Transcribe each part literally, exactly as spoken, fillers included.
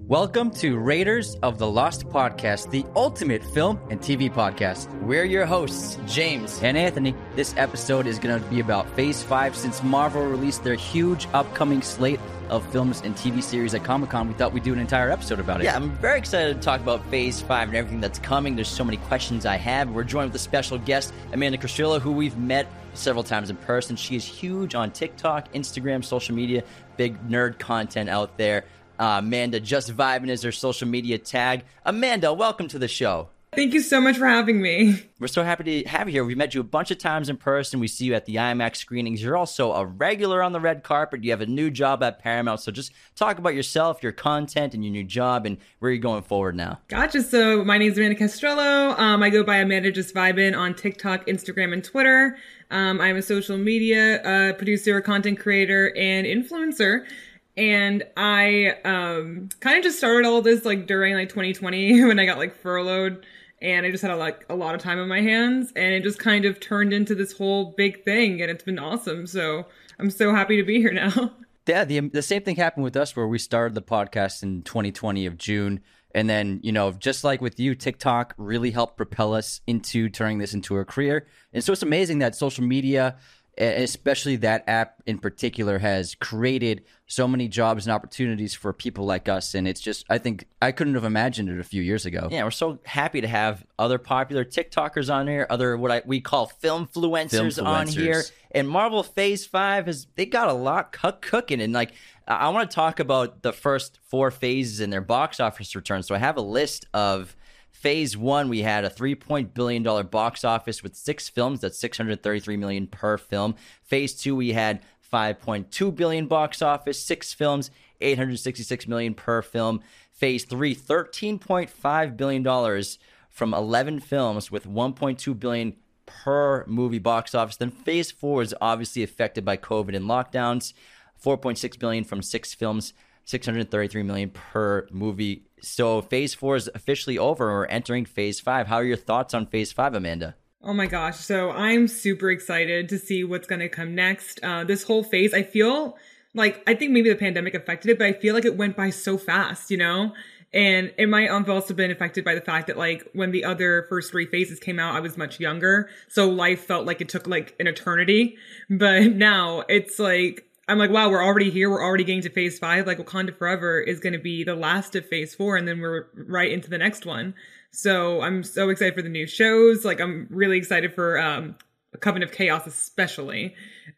Welcome to Raiders of the Lost Podcast, the ultimate film and T V podcast. We're your hosts, James and Anthony. This episode is going to be about Phase five. Since Marvel released their huge upcoming slate of films and T V series at Comic-Con, we thought we'd do an entire episode about it. Yeah, I'm very excited to talk about Phase five and everything that's coming. There's so many questions I have. We're joined with a special guest, Amanda Castrillo, who we've met several times in person. She is huge on TikTok, Instagram, social media, big nerd content out there. Uh, Amanda Just Vibin' is her social media tag. Amanda, welcome to the show. Thank you so much for having me. We're so happy to have you here. We've met you a bunch of times in person. We see you at the IMAX screenings. You're also a regular on the red carpet. You have a new job at Paramount. So just talk about yourself, your content, and your new job, and where you're going forward now. Gotcha. So my name is Amanda Castrillo. Um, I go by Amanda Just Vibin' on TikTok, Instagram, and Twitter. Um, I'm a social media uh, producer, content creator, and influencer. And I um, kind of just started all this like during like twenty twenty when I got like furloughed, and I just had a, like a lot of time on my hands, and it just kind of turned into this whole big thing, and it's been awesome. So I'm so happy to be here now. Yeah, the the same thing happened with us where we started the podcast in twenty twenty of June. And then, you know, just like with you, TikTok really helped propel us into turning this into a career. And so it's amazing that social media, especially that app in particular, has created so many jobs and opportunities for people like us. And it's just, I think I couldn't have imagined it a few years ago. Yeah, we're so happy to have other popular TikTokers on here, other what I, we call filmfluencers on here. And Marvel Phase five, has they got a lot cook- cooking. And like, I want to talk about the first four phases and their box office returns. So I have a list of Phase one, we had a three point billion dollars box office with six films. That's six hundred thirty-three million dollars per film. Phase two, we had five point two billion dollars box office, six films, eight hundred sixty-six million dollars per film. Phase three, thirteen point five billion dollars from eleven films with one point two billion dollars per movie box office. Then Phase four is obviously affected by COVID and lockdowns. four point six billion dollars from six films, six hundred thirty-three million dollars per movie. So Phase four is officially over. We're entering Phase five. How are your thoughts on Phase five, Amanda? Oh my gosh. So I'm super excited to see what's going to come next. Uh, this whole phase, I feel like, I think maybe the pandemic affected it, but I feel like it went by so fast, you know? And it might have also been affected by the fact that like when the other first three phases came out, I was much younger. So life felt like it took like an eternity. But now it's like, I'm like, wow, we're already here. We're already getting to Phase five. Like Wakanda Forever is going to be the last of Phase four, and then we're right into the next one. So I'm so excited for the new shows. Like I'm really excited for um, Coven of Chaos especially,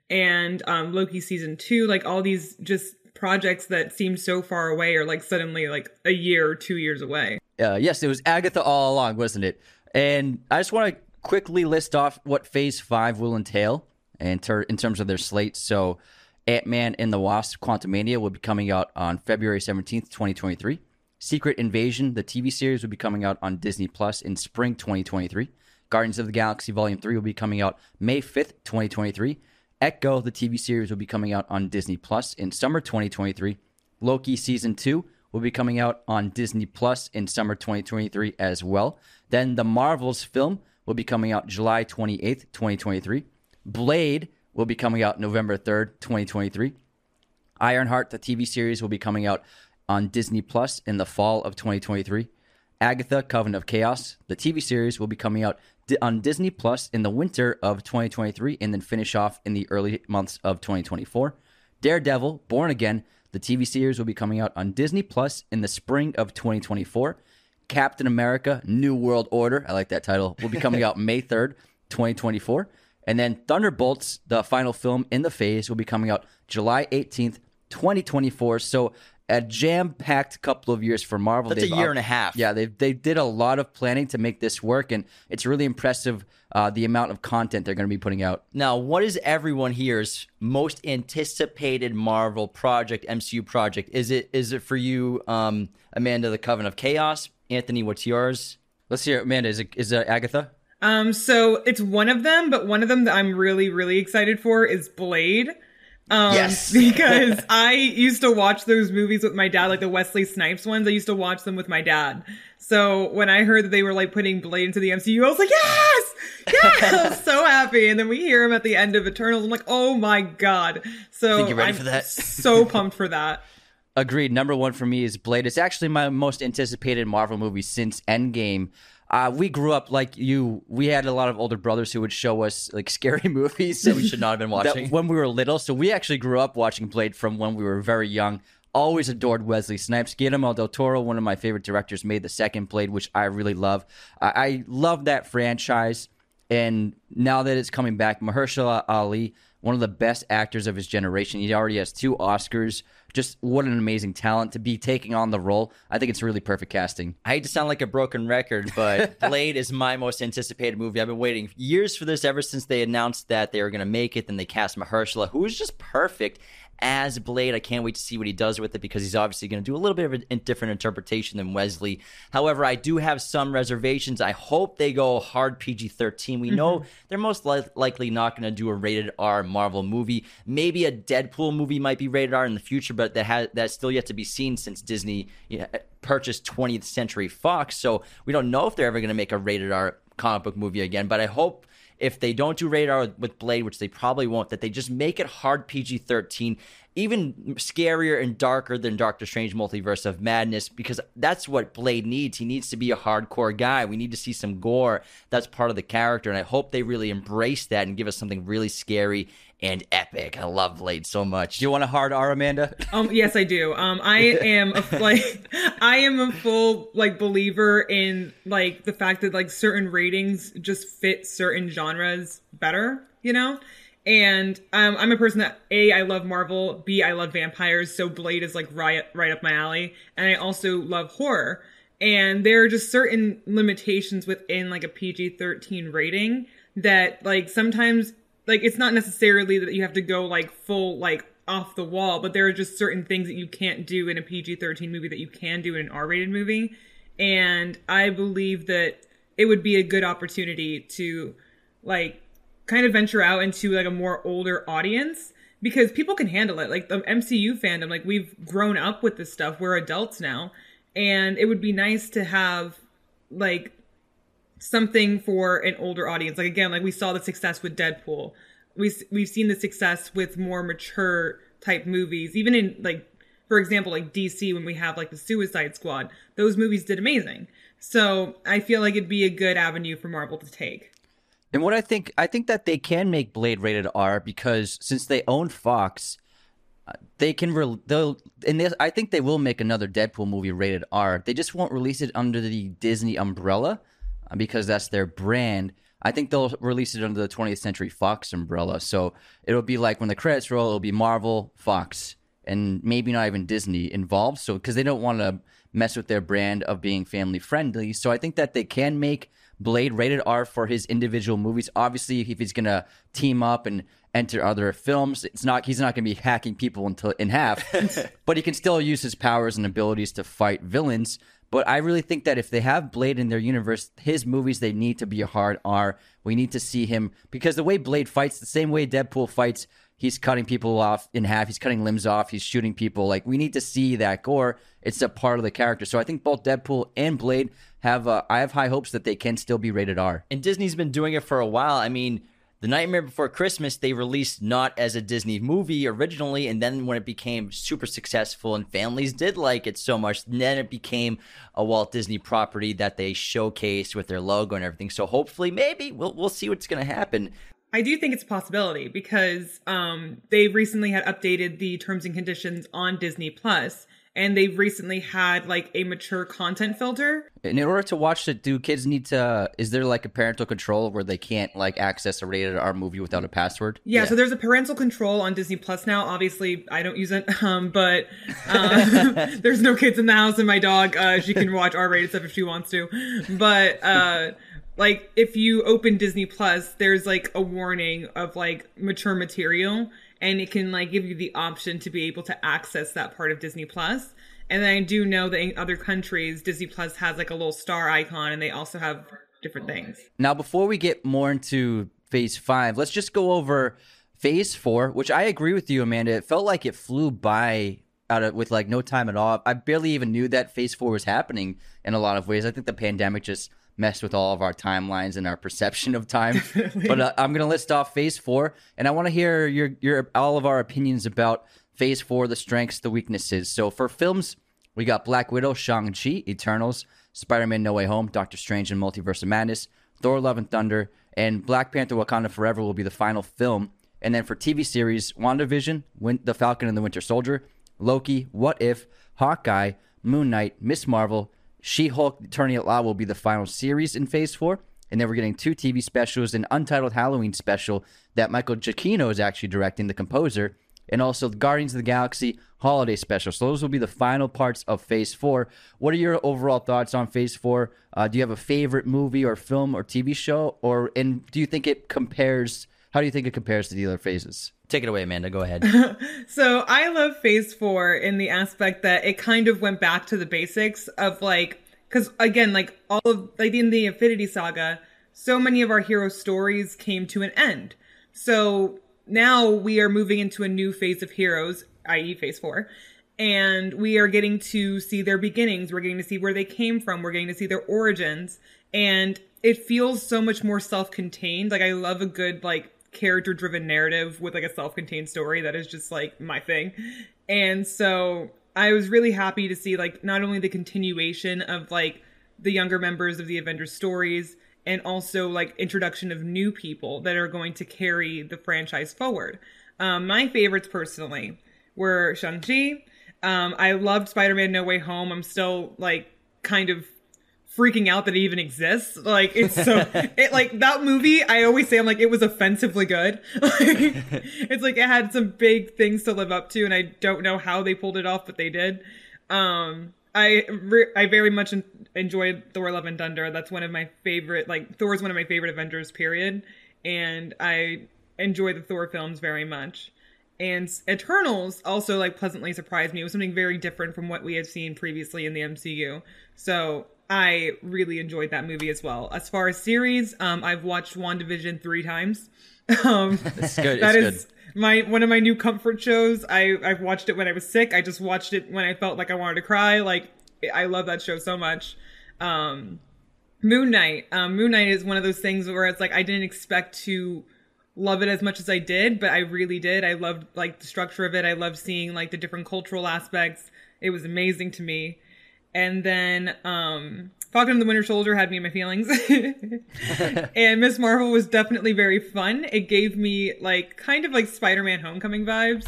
and um, Loki season two. Like all these just projects that seem so far away are like suddenly like a year or two years away. Uh, yes, it was Agatha all along, wasn't it? And I just want to quickly list off what Phase five will entail in, ter- in terms of their slate. So Ant-Man and the Wasp: Quantumania will be coming out on February seventeenth, twenty twenty-three. Secret Invasion, the T V series, will be coming out on Disney Plus in spring twenty twenty-three. Guardians of the Galaxy Volume three will be coming out May fifth, twenty twenty-three. Echo, the T V series, will be coming out on Disney Plus in summer twenty twenty-three. Loki Season two will be coming out on Disney Plus in summer twenty twenty-three as well. Then The Marvels film will be coming out July twenty-eighth, twenty twenty-three. Blade will be coming out November third, twenty twenty-three. Ironheart, the T V series, will be coming out on Disney Plus in the fall of twenty twenty-three. Agatha, Coven of Chaos, the T V series, will be coming out on Disney Plus in the winter of twenty twenty-three and then finish off in the early months of twenty twenty-four. Daredevil, Born Again, the T V series, will be coming out on Disney Plus in the spring of twenty twenty-four. Captain America, New World Order, I like that title, will be coming out May third, twenty twenty-four. And then Thunderbolts, the final film in the phase, will be coming out July eighteenth, twenty twenty-four. So a jam-packed couple of years for Marvel. That's They've, a year and a half. Yeah, they they did a lot of planning to make this work, and it's really impressive uh, the amount of content they're going to be putting out. Now, what is everyone here's most anticipated Marvel project, M C U project? Is it is it for you, um, Amanda, the Coven of Chaos? Anthony, what's yours? Let's hear it. Amanda, is it, is it Agatha? Um, so it's one of them, but one of them that I'm really, really excited for is Blade. Um, yes. Because I used to watch those movies with my dad, like the Wesley Snipes ones. I used to watch them with my dad. So when I heard that they were like putting Blade into the M C U, I was like, yes! Yes! I was so happy. And then we hear him at the end of Eternals. I'm like, oh my God. So Think you're ready I'm for that? so pumped for that. Agreed. Number one for me is Blade. It's actually my most anticipated Marvel movie since Endgame. Uh, we grew up like you. We had a lot of older brothers who would show us like scary movies that we should not have been watching when we were little. So we actually grew up watching Blade from when we were very young. Always adored Wesley Snipes. Guillermo del Toro, one of my favorite directors, made the second Blade, which I really love. I, I love that franchise. And now that it's coming back, Mahershala Ali, one of the best actors of his generation. He already has two Oscars. Just what an amazing talent to be taking on the role. I think it's really perfect casting. I hate to sound like a broken record, but Blade is my most anticipated movie. I've been waiting years for this ever since they announced that they were going to make it. Then they cast Mahershala, who is just perfect as Blade. I can't wait to see what he does with it because he's obviously going to do a little bit of a different interpretation than Wesley. However, I do have some reservations. I hope they go hard P G thirteen. We know they're most li- likely not going to do a rated R Marvel movie. Maybe a Deadpool movie might be rated R in the future, but that has that's still yet to be seen since Disney you know, purchased twentieth Century Fox. So we don't know if they're ever going to make a rated R comic book movie again, but I hope if they don't do rated R with Blade, which they probably won't, that they just make it hard P G thirteen, even scarier and darker than Doctor Strange Multiverse of Madness, because that's what Blade needs. He needs to be a hardcore guy. We need to see some gore. That's part of the character, and I hope they really embrace that and give us something really scary and epic. I love Blade so much. Do you want a hard R, Amanda? Um, yes, I do. Um, I am a, like, I am a full like believer in like the fact that like certain ratings just fit certain genres better, you know. And um, I'm a person that A, I love Marvel, B, I love vampires, so Blade is like right right up my alley, and I also love horror. And there are just certain limitations within like a P G thirteen rating that like sometimes. Like, it's not necessarily that you have to go, like, full, like, off the wall, but there are just certain things that you can't do in a P G thirteen movie that you can do in an R-rated movie. And I believe that it would be a good opportunity to, like, kind of venture out into, like, a more older audience. Because people can handle it. Like, the M C U fandom, like, we've grown up with this stuff. We're adults now. And it would be nice to have, like, something for an older audience. Like, again, like we saw the success with Deadpool. We, we've seen the success with more mature type movies. Even in, like, for example, like D C, when we have like the Suicide Squad, those movies did amazing. So I feel like it'd be a good avenue for Marvel to take. And what I think, I think that they can make Blade rated R because since they own Fox, they can, re- they'll, and they, I think they will make another Deadpool movie rated R. They just won't release it under the Disney umbrella, because that's their brand. I think they'll release it under the twentieth Century Fox umbrella. So it'll be like when the credits roll, it'll be Marvel, Fox, and maybe not even Disney involved. So because they don't want to mess with their brand of being family friendly. So I think that they can make Blade rated R for his individual movies. Obviously, if he's going to team up and enter other films, it's not he's not going to be hacking people until in half, but he can still use his powers and abilities to fight villains. But I really think that if they have Blade in their universe, his movies, they need to be a hard R. We need to see him, because the way Blade fights, the same way Deadpool fights, he's cutting people off in half, he's cutting limbs off, he's shooting people. Like, we need to see that gore. It's a part of the character. So I think both Deadpool and Blade have, uh, I have high hopes that they can still be rated R. And Disney's been doing it for a while. I mean, The Nightmare Before Christmas, they released not as a Disney movie originally, and then when it became super successful and families did like it so much, then it became a Walt Disney property that they showcased with their logo and everything. So hopefully, maybe, we'll we'll see what's going to happen. I do think it's a possibility because um, they recently had updated the terms and conditions on Disney Plus. And they've recently had like a mature content filter. In order to watch it, do kids need to, is there like a parental control where they can't like access a rated R movie without a password? Yeah, yeah. So there's a parental control on Disney Plus now. Obviously, I don't use it, um, but uh, there's no kids in the house, and my dog, uh, she can watch R-rated stuff if she wants to. But uh, like if you open Disney Plus, there's like a warning of like mature material. And it can like give you the option to be able to access that part of Disney Plus. And then I do know that in other countries, Disney Plus has like a little star icon, and they also have different things. Now, before we get more into Phase Five, let's just go over Phase Four, which I agree with you, Amanda. It felt like it flew by out of with like no time at all. I barely even knew that Phase Four was happening in a lot of ways. I think the pandemic just messed with all of our timelines and our perception of time. But uh, I'm going to list off Phase Four, and I want to hear your your all of our opinions about Phase four, the strengths, the weaknesses. So for films, we got Black Widow, Shang-Chi, Eternals, Spider-Man No Way Home, Doctor Strange and Multiverse of Madness, Thor Love and Thunder, and Black Panther Wakanda Forever will be the final film. And then for T V series, WandaVision, Win- The Falcon and the Winter Soldier, Loki, What If, Hawkeye, Moon Knight, Miss Marvel, She-Hulk, Attorney at Law will be the final series in Phase four. And then we're getting two T V specials, an untitled Halloween special that Michael Giacchino is actually directing, the composer, and also the Guardians of the Galaxy holiday special. So those will be the final parts of Phase four. What are your overall thoughts on Phase four? Uh, do you have a favorite movie or film or T V show? Or and do you think it compares, how do you think it compares to the other phases? Take it away, Amanda. Go ahead. So I love Phase four in the aspect that it kind of went back to the basics of like, because again, like all of, like in the Infinity Saga, so many of our hero stories came to an end. So now we are moving into a new phase of heroes, that is Phase four, and we are getting to see their beginnings. We're getting to see where they came from. We're getting to see their origins. And it feels so much more self-contained. Like, I love a good, like, character-driven narrative with, like, a self-contained story. That is just, like, my thing. And so I was really happy to see, like, not only the continuation of, like, the younger members of the Avengers stories, and also like introduction of new people that are going to carry the franchise forward. Um, my favorites personally were Shang-Chi. Um, I loved Spider-Man No Way Home. I'm still like kind of freaking out that it even exists. Like it's so, it like that movie, I always say I'm like, it was offensively good. Like, it's like it had some big things to live up to and I don't know how they pulled it off, but they did. Um, I re- I very much en- enjoyed Thor Love and Thunder. That's one of my favorite, like, Thor's one of my favorite Avengers, period. And I enjoy the Thor films very much. And Eternals also, like, pleasantly surprised me. It was something very different from what we had seen previously in the M C U. So I really enjoyed that movie as well. As far as series, um, I've watched WandaVision three times. Um, it's good. That it's is good. my one of my new comfort shows. I I've watched it when I was sick. I just watched it when I felt like I wanted to cry. Like I love that show so much. Um, Moon Knight. Um, Moon Knight is one of those things where it's like I didn't expect to love it as much as I did, but I really did. I loved like the structure of it. I loved seeing like the different cultural aspects. It was amazing to me. And then um, Falcon and the Winter Soldier had me in my feelings. And Miss Marvel was definitely very fun. It gave me like kind of like Spider-Man Homecoming vibes.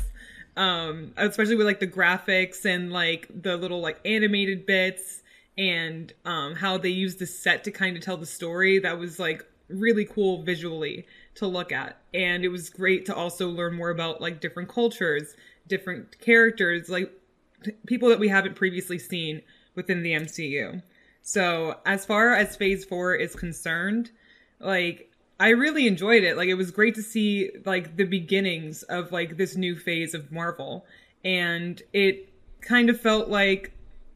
Um, especially with like the graphics and like the little like animated bits and um, how they used the set to kind of tell the story. That was like really cool visually to look at. And it was great to also learn more about like different cultures, different characters, like t- people that we haven't previously seen within the M C U. So as far as Phase four is concerned, like I really enjoyed it. Like it was great to see like the beginnings of like this new phase of Marvel. And it kind of felt like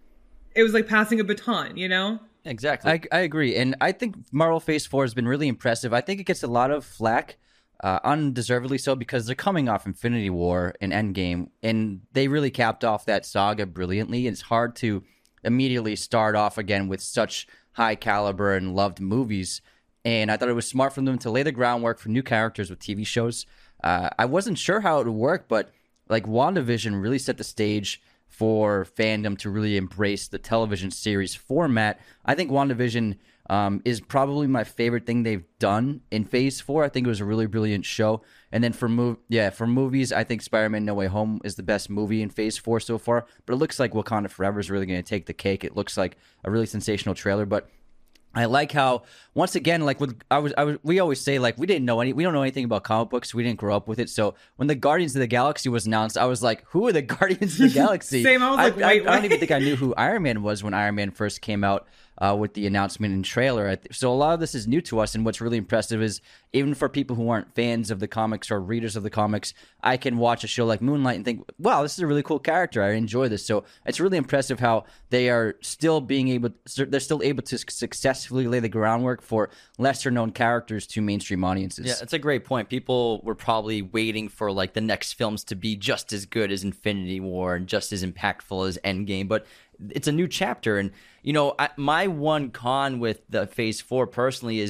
it was like passing a baton, you know? Exactly. I, I agree. And I think Marvel Phase four has been really impressive. I think it gets a lot of flack, uh, undeservedly so, because they're coming off Infinity War and Endgame, and they really capped off that saga brilliantly. It's hard to immediately start off again with such high caliber and loved movies. And I thought it was smart for them to lay the groundwork for new characters with T V shows. Uh, I wasn't sure how it would work, but like WandaVision really set the stage for fandom to really embrace the television series format. I think WandaVision um, is probably my favorite thing they've done in Phase four. I think it was a really brilliant show. And then for mov- yeah, for movies, I think Spider-Man No Way Home is the best movie in Phase four so far. But it looks like Wakanda Forever is really going to take the cake. It looks like a really sensational trailer. But I like how, once again, like with I was, I was, we always say like we didn't know any, we don't know anything about comic books. We didn't grow up with it. So when the Guardians of the Galaxy was announced, I was like, who are the Guardians of the Galaxy? Same. I was like, I, wait, I, I don't even think I knew who Iron Man was when Iron Man first came out uh, with the announcement and trailer. I th- so a lot of this is new to us. And what's really impressive is even for people who aren't fans of the comics or readers of the comics, I can watch a show like Moonlight and think, wow, this is a really cool character. I enjoy this. So it's really impressive how they are still being able, they're still able to successfully lay the groundwork for lesser known characters to mainstream audiences. Yeah, it's a great point. People were probably waiting for like the next films to be just as good as Infinity War and just as impactful as Endgame, but it's a new chapter. And you know, I, my one con with the Phase four personally is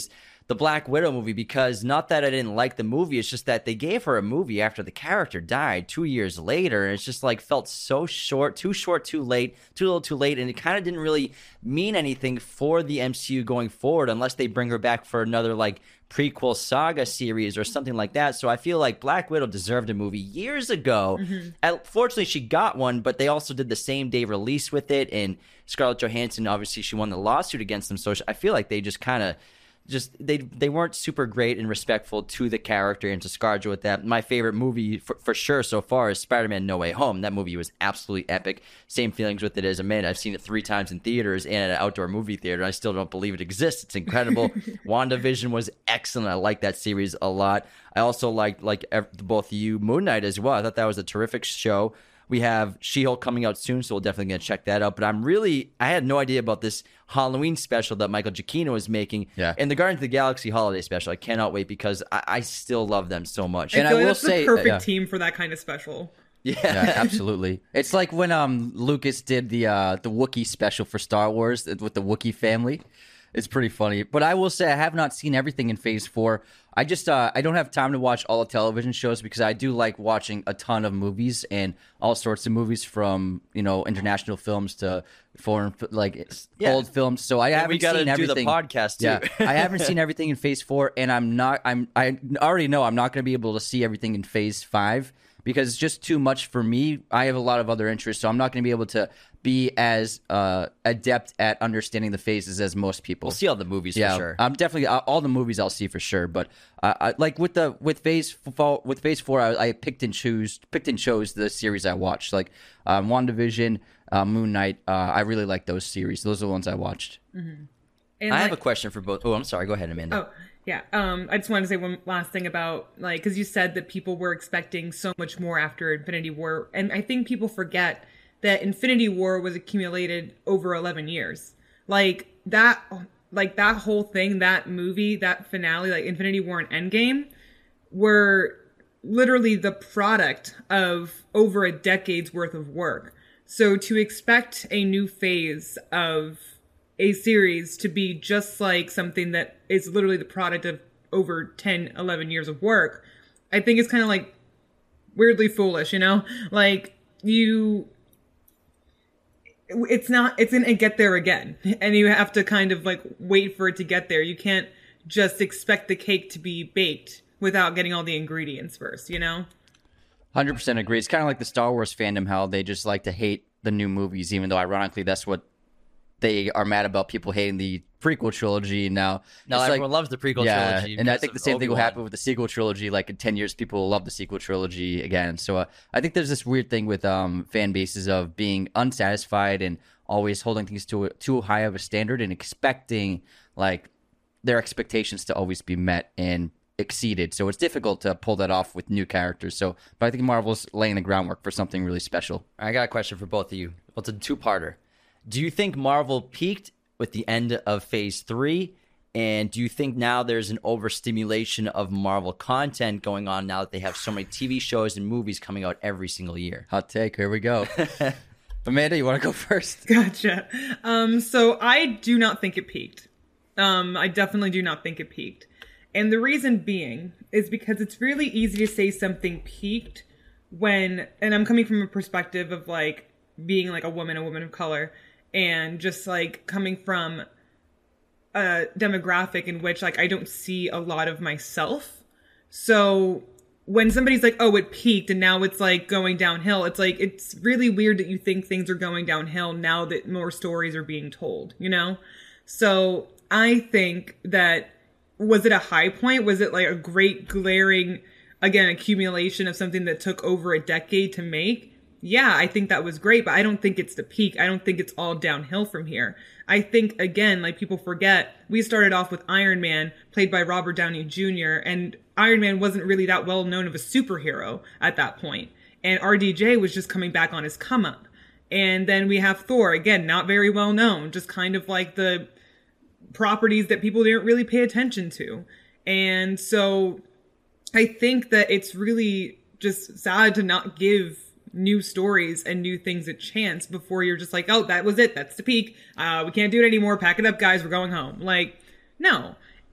the Black Widow movie, because not that I didn't like the movie, it's just that they gave her a movie after the character died two years later, and it's just like felt so short, too short, too late, too little, too late, and it kind of didn't really mean anything for the M C U going forward unless they bring her back for another like prequel saga series or something like that. So I feel like Black Widow deserved a movie years ago. Mm-hmm. And fortunately, she got one, but they also did the same day release with it, and Scarlett Johansson, obviously, she won the lawsuit against them, so I feel like they just kind of just they they weren't super great and respectful to the character and to ScarJo with that. My favorite movie for, for sure so far is Spider-Man No Way Home. That movie was absolutely epic. Same feelings with it as Amanda. I've seen it three times in theaters and at an outdoor movie theater. I still don't believe it exists. It's incredible. WandaVision was excellent. I like that series a lot. I also liked, like both of you, Moon Knight as well. I thought that was a terrific show. We have She-Hulk coming out soon, so we're definitely going to check that out. But I'm really, I had no idea about this Halloween special that Michael Giacchino is making. Yeah. And the Guardians of the Galaxy holiday special. I cannot wait because I, I still love them so much. I and feel I like will that's say, the perfect uh, yeah. team for that kind of special. Yeah. yeah, absolutely. It's like when um Lucas did the uh, the Wookiee special for Star Wars with the Wookiee family. It's pretty funny. But I will say I have not seen everything in Phase four. I just uh, I don't have time to watch all the television shows because I do like watching a ton of movies and all sorts of movies, from, you know, international films to foreign, like Yeah. old films. So I And haven't we got to seen do everything. the podcast too. Yeah, I haven't seen everything in Phase four, and I'm not. I'm. I already know I'm not going to be able to see everything in Phase five because it's just too much for me. I have a lot of other interests, so I'm not going to be able to be as uh, adept at understanding the phases as most people. We'll see all the movies Yeah, for sure. I'm definitely uh, all the movies I'll see for sure. But uh, I, like with the with phase four, with phase four, I, I picked and choose picked and chose the series I watched. Like um, WandaVision, uh, Moon Knight. Uh, I really like those series. Those are the ones I watched. Mm-hmm. I like, have a question for both. Oh, I'm sorry. Go ahead, Amanda. Oh, yeah. Um, I just wanted to say one last thing about, like, because you said that people were expecting so much more after Infinity War, and I think people forget that Infinity War was accumulated over eleven years. Like that, like that whole thing, that movie, that finale, like Infinity War and Endgame, were literally the product of over a decade's worth of work. So to expect a new phase of a series to be just like something that is literally the product of over ten, eleven years of work, I think it's kind of like weirdly foolish, you know? Like you... It's not, it's going to get there again. And you have to kind of like wait for it to get there. You can't just expect the cake to be baked without getting all the ingredients first, you know? one hundred percent agree. It's kind of like the Star Wars fandom, how they just like to hate the new movies, even though ironically that's what they are mad about, people hating the prequel trilogy now. No, It's everyone like, loves the prequel yeah, trilogy. and I because think the of same thing will Obi-Wan. happen with the sequel trilogy. Like in ten years, people will love the sequel trilogy again. So uh, I think there's this weird thing with um, fan bases of being unsatisfied and always holding things to a, too high of a standard and expecting like their expectations to always be met and exceeded. So it's difficult to pull that off with new characters. So, but I think Marvel's laying the groundwork for something really special. I got a question for both of you. Well, it's a two-parter. Do you think Marvel peaked with the end of Phase three? And do you think now there's an overstimulation of Marvel content going on now that they have so many T V shows and movies coming out every single year? Hot take. Here we go. Amanda, you want to go first? Gotcha. Um, so I do not think it peaked. Um, I definitely do not think it peaked. And the reason being is because it's really easy to say something peaked when, and I'm coming from a perspective of like being like a woman, a woman of color, and just like coming from a demographic in which like I don't see a lot of myself. So when somebody's like, oh, it peaked and now it's like going downhill, it's like, it's really weird that you think things are going downhill now that more stories are being told, you know? So I think that, was it a high point? Was it like a great glaring, again, accumulation of something that took over a decade to make? Yeah, I think that was great, but I don't think it's the peak. I don't think it's all downhill from here. I think, again, like people forget, we started off with Iron Man, played by Robert Downey Junior, and Iron Man wasn't really that well known of a superhero at that point. And R D J was just coming back on his come up. And then we have Thor, again, not very well known, just kind of like the properties that people didn't really pay attention to. And so I think that it's really just sad to not give new stories and new things a chance before you're just like, oh, that was it. That's the peak. Uh, we can't do it anymore. Pack it up, guys. We're going home. Like, no.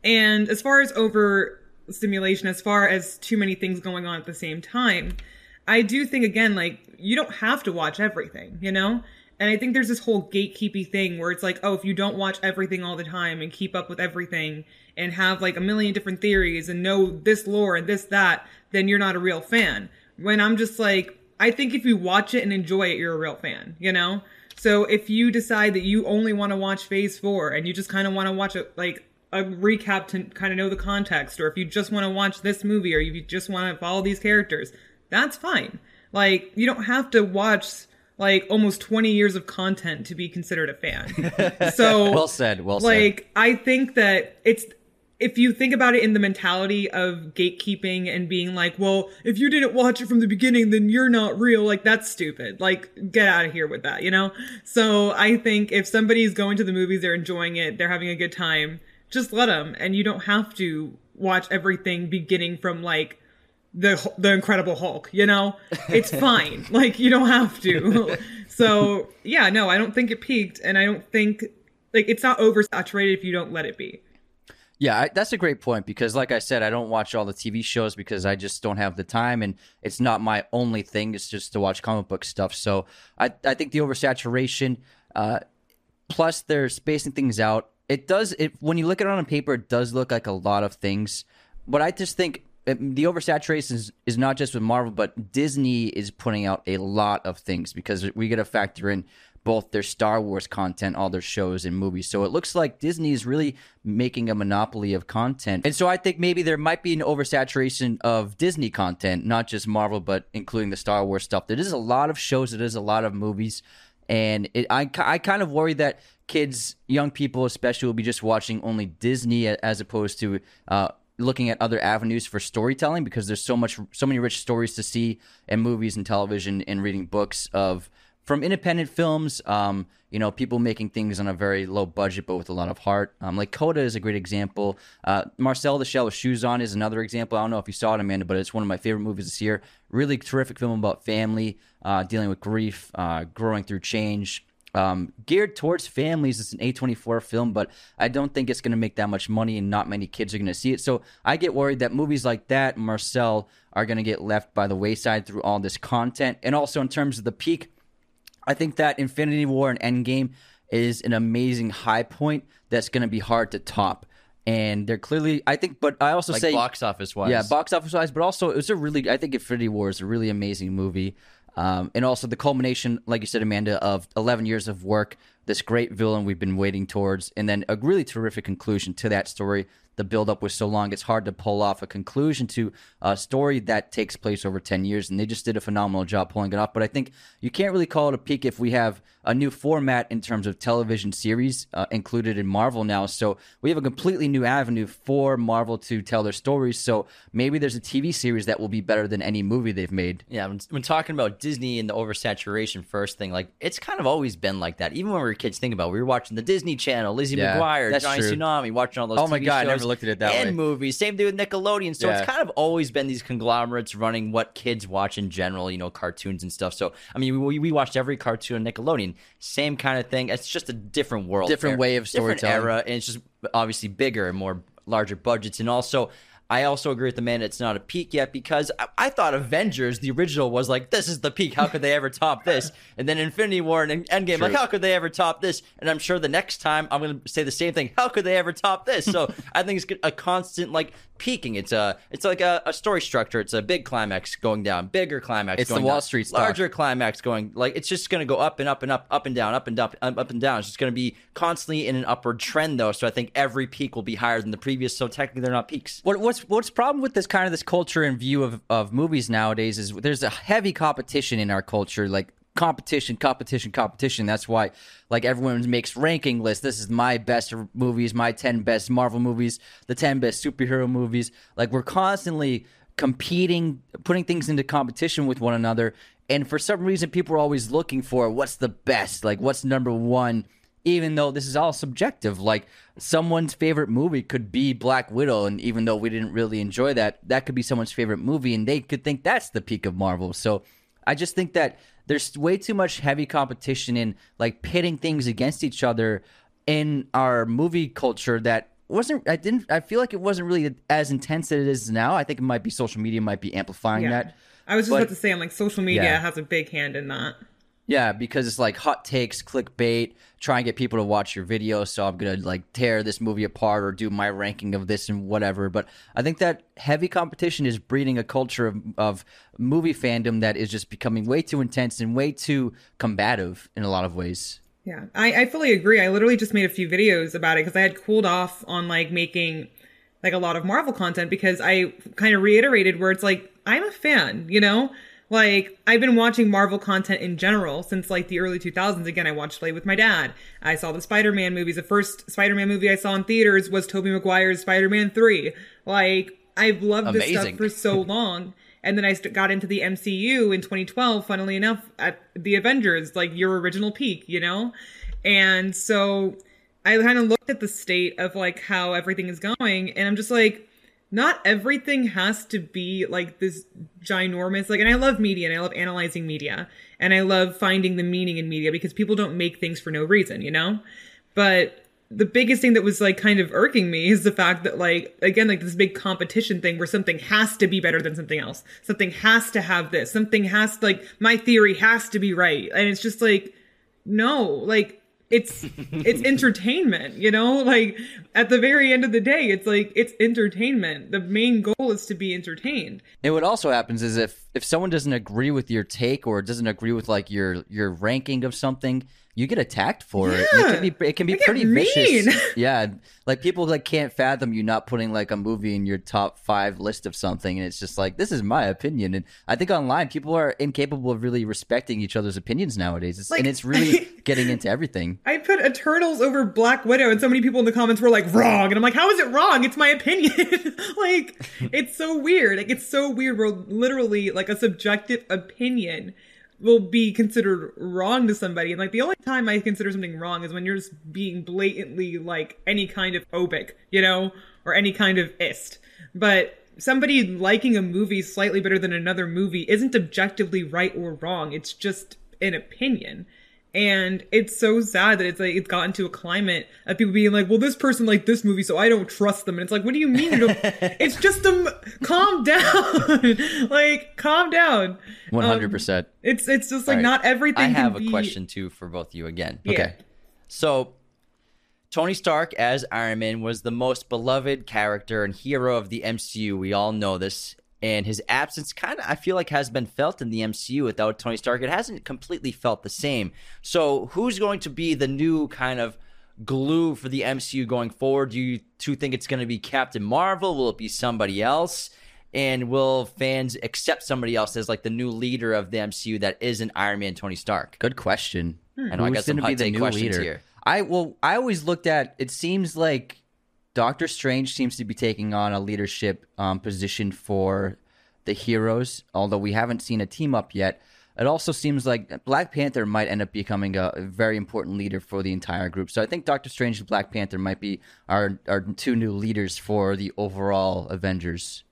And as far as overstimulation, as far as too many things going on at the same time, I do think, again, like, you don't have to watch everything, you know? And I think there's this whole gatekeepy thing where it's like, oh, if you don't watch everything all the time and keep up with everything and have like a million different theories and know this lore and this, that, then you're not a real fan. When I'm just like, I think if you watch it and enjoy it, you're a real fan, you know? So if you decide that you only want to watch phase four and you just kind of want to watch it like a recap to kind of know the context, or if you just want to watch this movie, or if you just want to follow these characters, that's fine. Like, you don't have to watch like almost twenty years of content to be considered a fan. So well said, well like, said. I think that it's, if you think about it in the mentality of gatekeeping and being like, well, if you didn't watch it from the beginning, then you're not real. Like, that's stupid. Like, get out of here with that, you know? So I think if somebody's going to the movies, they're enjoying it, they're having a good time, just let them. And you don't have to watch everything beginning from like the the Incredible Hulk, you know? It's fine. Like, you don't have to. So yeah, no, I don't think it peaked, and I don't think, like, it's not oversaturated if you don't let it be. Yeah, I, that's a great point, because like I said, I don't watch all the T V shows because I just don't have the time, and it's not my only thing. It's just to watch comic book stuff. So I, I think the oversaturation, uh, plus they're spacing things out. It does, it, when you look at it on paper, it does look like a lot of things. But I just think it, the oversaturation is, is not just with Marvel, but Disney is putting out a lot of things, because we got to factor in both their Star Wars content, all their shows and movies. So it looks like Disney is really making a monopoly of content. And so I think maybe there might be an oversaturation of Disney content, not just Marvel, but including the Star Wars stuff. There is a lot of shows, there is a lot of movies. And it, I, I kind of worry that kids, young people especially, will be just watching only Disney as opposed to uh, looking at other avenues for storytelling, because there's so much, so many rich stories to see in movies and television and reading books of from independent films, um, you know, people making things on a very low budget but with a lot of heart. Um, like Coda is a great example. Uh, Marcel the Shell with Shoes On is another example. I don't know if you saw it, Amanda, but it's one of my favorite movies this year. Really terrific film about family, uh, dealing with grief, uh, growing through change. Um, geared towards families. It's an A twenty-four film, but I don't think it's going to make that much money, and not many kids are going to see it. So I get worried that movies like that, Marcel, are going to get left by the wayside through all this content. And also in terms of the peak, I think that Infinity War and Endgame is an amazing high point that's going to be hard to top. And they're clearly, I think, but I also like say box office wise, yeah, box office wise, but also it was a really, I think Infinity War is a really amazing movie. Um, and also the culmination, like you said, Amanda, of eleven years of work, this great villain we've been waiting towards, and then a really terrific conclusion to that story. The buildup was so long, it's hard to pull off a conclusion to a story that takes place over ten years, and they just did a phenomenal job pulling it off. But I think you can't really call it a peak if we have a new format in terms of television series uh, included in Marvel now. So we have a completely new avenue for Marvel to tell their stories. So maybe there's a T V series that will be better than any movie they've made. Yeah, when, when talking about Disney and the oversaturation first thing, like, it's kind of always been like that. Even when we were kids, think about it, we were watching the Disney Channel, Lizzie Yeah, McGuire, that's Johnny true. Tsunami, watching all those Oh T my V God, I shows never looked at it that and way. movies. Same thing with Nickelodeon. So Yeah. it's kind of always been these conglomerates running what kids watch in general, you know, cartoons and stuff. So, I mean, we, we watched every cartoon on Nickelodeon. Same kind of thing. It's just a different world. Different era, way of different storytelling. era, and it's just obviously bigger and more larger budgets. And also, I also agree with the man, it's not a peak yet, because I, I thought Avengers, the original, was like, this is the peak. How could they ever top this? And then Infinity War and Endgame, True. like, how could they ever top this? And I'm sure the next time I'm going to say the same thing. How could they ever top this? So I think it's a constant, like, peaking. It's a, it's like a, a story structure. It's a big climax going down, bigger climax It's going the Wall down, Street stock. larger climax going, like, it's just going to go up and up and up, up and down, up and down, up, up and down. It's just going to be constantly in an upward trend, though. So I think every peak will be higher than the previous. So technically they're not peaks. What, what's what's the problem with this kind of this culture and view of, of movies nowadays is there's a heavy competition in our culture, like competition, competition, competition. That's why, like, everyone makes ranking lists. This is my best movies, my ten best Marvel movies, the ten best superhero movies. Like, we're constantly competing, putting things into competition with one another. And for some reason, people are always looking for what's the best, like what's number one. Even though this is all subjective, like someone's favorite movie could be Black Widow, and even though we didn't really enjoy that, that could be someone's favorite movie, and they could think that's the peak of Marvel. So I just think that there's way too much heavy competition in like pitting things against each other in our movie culture that wasn't I didn't I feel like it wasn't really as intense as it is now. I think it might be social media might be amplifying Yeah. that. I was just But- about to say, I'm like, social media Yeah. has a big hand in that. Yeah, because it's like hot takes, clickbait, try and get people to watch your video. So I'm gonna like tear this movie apart or do my ranking of this and whatever. But I think that heavy competition is breeding a culture of, of movie fandom that is just becoming way too intense and way too combative in a lot of ways. Yeah, I, I fully agree. I literally just made a few videos about it because I had cooled off on like making like a lot of Marvel content because I kind of reiterated where it's like, I'm a fan, you know? Like, I've been watching Marvel content in general since like the early two thousands. Again, I watched Play with my dad. I saw the Spider-Man movies. The first Spider-Man movie I saw in theaters was Tobey Maguire's Spider-Man three. Like, I've loved this Amazing. stuff for so long. And then I st- got into the M C U in twenty twelve, funnily enough, at the Avengers, like your original peak, you know? And so I kind of looked at the state of like how everything is going, and I'm just like, not everything has to be like this ginormous, like, and I love media and I love analyzing media and I love finding the meaning in media because people don't make things for no reason, you know? But the biggest thing that was like kind of irking me is the fact that like, again, like this big competition thing where something has to be better than something else. Something has to have this, something has to, like, my theory has to be right. And it's just like, no, like, it's it's entertainment, you know? Like, at the very end of the day, it's like, it's entertainment. The main goal is to be entertained. And what also happens is if if someone doesn't agree with your take or doesn't agree with like your your ranking of something, you get attacked for it. Yeah. It can be it can be They get pretty mean. vicious. Yeah, like people like can't fathom you not putting like a movie in your top five list of something, and it's just like, this is my opinion. And I think online people are incapable of really respecting each other's opinions nowadays, it's, Like, and it's really getting into everything. I put Eternals over Black Widow, and so many people in the comments were like, wrong. And I'm like, how is it wrong? It's my opinion. Like, it's so weird. Like, it's so weird where literally, like, a subjective opinion will be considered wrong to somebody. And, like, the only time I consider something wrong is when you're just being blatantly, like, any kind of phobic, you know, or any kind of ist. But somebody liking a movie slightly better than another movie isn't objectively right or wrong. It's just an opinion. And it's so sad that it's like it's gotten to a climate of people being like, well, this person liked this movie, so I don't trust them. And it's like, what do you mean? You don't? It's just them. Calm down. Like, calm down. One hundred percent. Um, it's it's just like All right. not everything. I have can a be... question too for both of you again. Yeah. Okay. So, Tony Stark as Iron Man was the most beloved character and hero of the M C U. We all know this. And his absence kind of, I feel like, has been felt in the M C U without Tony Stark. It hasn't completely felt the same. So who's going to be the new kind of glue for the M C U going forward? Do you two think it's going to be Captain Marvel? Will it be somebody else? And will fans accept somebody else as like the new leader of the M C U that isn't Iron Man, Tony Stark? Good question. I know I got some gonna hot take questions here. I well, I always looked at. It seems like Doctor Strange seems to be taking on a leadership um, position for the heroes, although we haven't seen a team up yet. It also seems like Black Panther might end up becoming a very important leader for the entire group. So I think Doctor Strange and Black Panther might be our our two new leaders for the overall Avengers.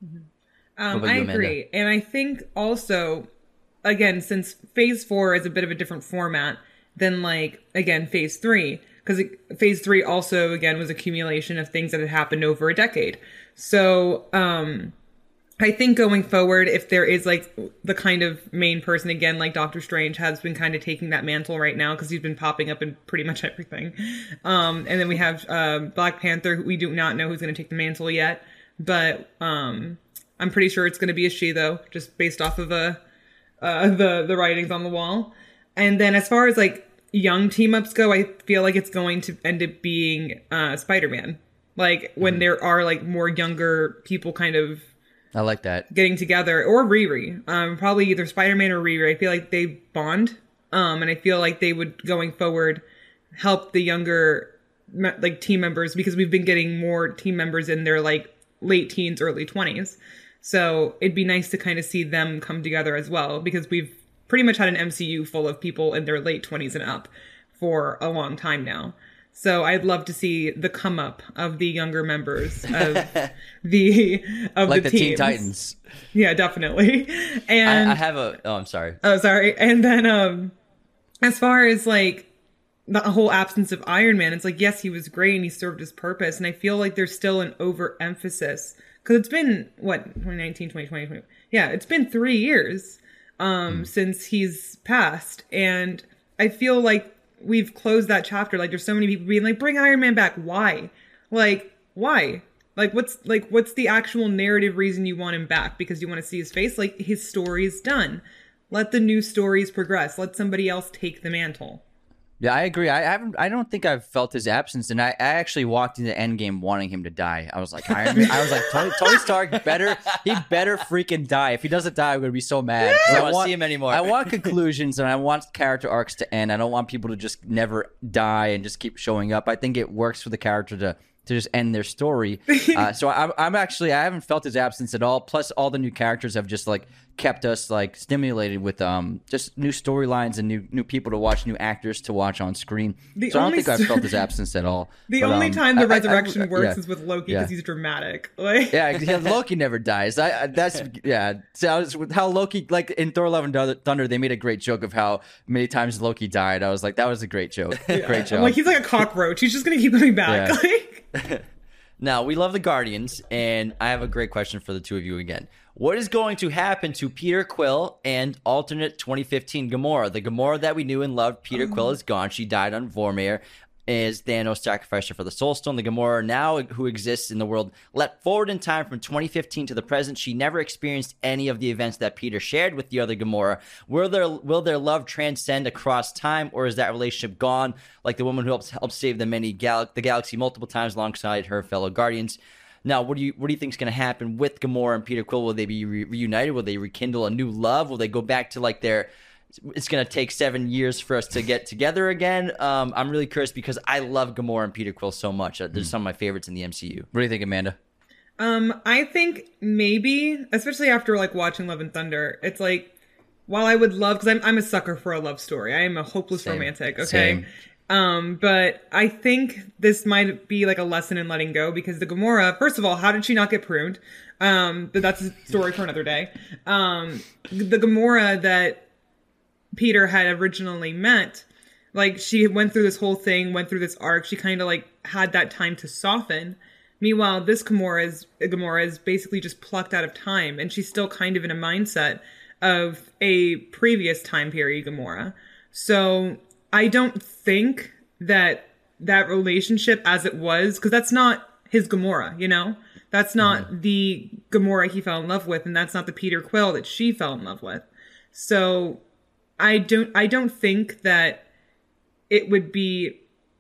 Um, about I you, Amanda? agree. And I think also, again, since phase four is a bit of a different format than like, again, phase three, because phase three also, again, was accumulation of things that had happened over a decade. So, um, I think going forward, if there is like the kind of main person, again, like Doctor Strange has been kind of taking that mantle right now because he's been popping up in pretty much everything. Um, and then we have um, Black Panther. We do not know who's going to take the mantle yet, but um, I'm pretty sure it's going to be a she, though, just based off of uh, uh, the the writings on the wall. And then as far as like young team ups go, I feel like it's going to end up being uh, Spider-Man. Like when mm-hmm. there are like more younger people kind of I like that. getting together, or Riri. Um, probably either Spider-Man or Riri. I feel like they bond. Um, and I feel like they would, going forward, help the younger me- like team members, because we've been getting more team members in their like late teens, early twenties. So it'd be nice to kind of see them come together as well, because we've pretty much had an M C U full of people in their late twenties and up for a long time now. So I'd love to see the come up of the younger members of the of like the, the teams. Teen Titans. Yeah, definitely. And I, I have a. Oh, I'm sorry. oh, sorry. And then um, as far as like the whole absence of Iron Man. It's like, yes, he was great and he served his purpose. And I feel like there's still an overemphasis because it's been what, twenty nineteen, twenty twenty, twenty yeah, it's been three years um, mm. since he's passed. And I feel like we've closed that chapter. Like there's so many people being like, bring Iron Man back. Why? Like, why? Like what's like what's the actual narrative reason you want him back? Because you want to see his face? Like his story's done. Let the new stories progress. Let somebody else take the mantle. Yeah, I agree. I haven't. I don't think I've felt his absence, and I, I actually walked into Endgame wanting him to die. I was like, Iron Man, I was like, Tony, Tony Stark better. He better freaking die. If he doesn't die, I'm gonna be so mad. I don't I want want to see him anymore. I want conclusions, and I want character arcs to end. I don't want people to just never die and just keep showing up. I think it works for the character to. to just end their story. Uh, so I'm, I'm actually, I haven't felt his absence at all. Plus all the new characters have just like kept us like stimulated with um just new storylines and new new people to watch, new actors to watch on screen. The so I don't think st- I've felt his absence at all. The but, only um, time the I, resurrection I, I, works yeah. is with Loki because yeah. he's dramatic. Like yeah, Loki never dies. I, I that's yeah. So I was with how Loki, like in Thor: Love and Thunder, they made a great joke of how many times Loki died. I was like, that was a great joke. Yeah. Great joke. Like he's like a cockroach. He's just gonna keep coming back. Yeah. Like. Now, we love the Guardians, and I have a great question for the two of you again. What is going to happen to Peter Quill and alternate twenty fifteen Gamora? The Gamora that we knew and loved, Peter Quill, is gone. She died on Vormir. Is Thanos sacrificed her for the Soul Stone? The Gamora now who exists in the world leapt forward in time from twenty fifteen to the present. She never experienced any of the events that Peter shared with the other Gamora. Will their will their love transcend across time, or is that relationship gone? Like the woman who helps help save the many gal- the galaxy multiple times alongside her fellow Guardians. Now, what do you what do you think is going to happen with Gamora and Peter Quill? Will they be re- reunited? Will they rekindle a new love? Will they go back to like their it's going to take seven years for us to get together again? Um, I'm really curious because I love Gamora and Peter Quill so much. They're mm. some of my favorites in the M C U. What do you think, Amanda? Um, I think maybe, especially after like watching Love and Thunder, it's like, while I would love, because I'm I'm a sucker for a love story. I am a hopeless Same. romantic. Okay. Same. Um, but I think this might be like a lesson in letting go because the Gamora, first of all, how did she not get pruned? Um, but that's a story for another day. Um, the Gamora that Peter had originally met, like she went through this whole thing, went through this arc. She kind of like had that time to soften. Meanwhile, this Gamora is Gamora is basically just plucked out of time, and she's still kind of in a mindset of a previous time period Gamora. So I don't think that that relationship as it was, because that's not his Gamora, you know? That's not mm-hmm. the Gamora he fell in love with, and that's not the Peter Quill that she fell in love with. So I don't I don't think that it would be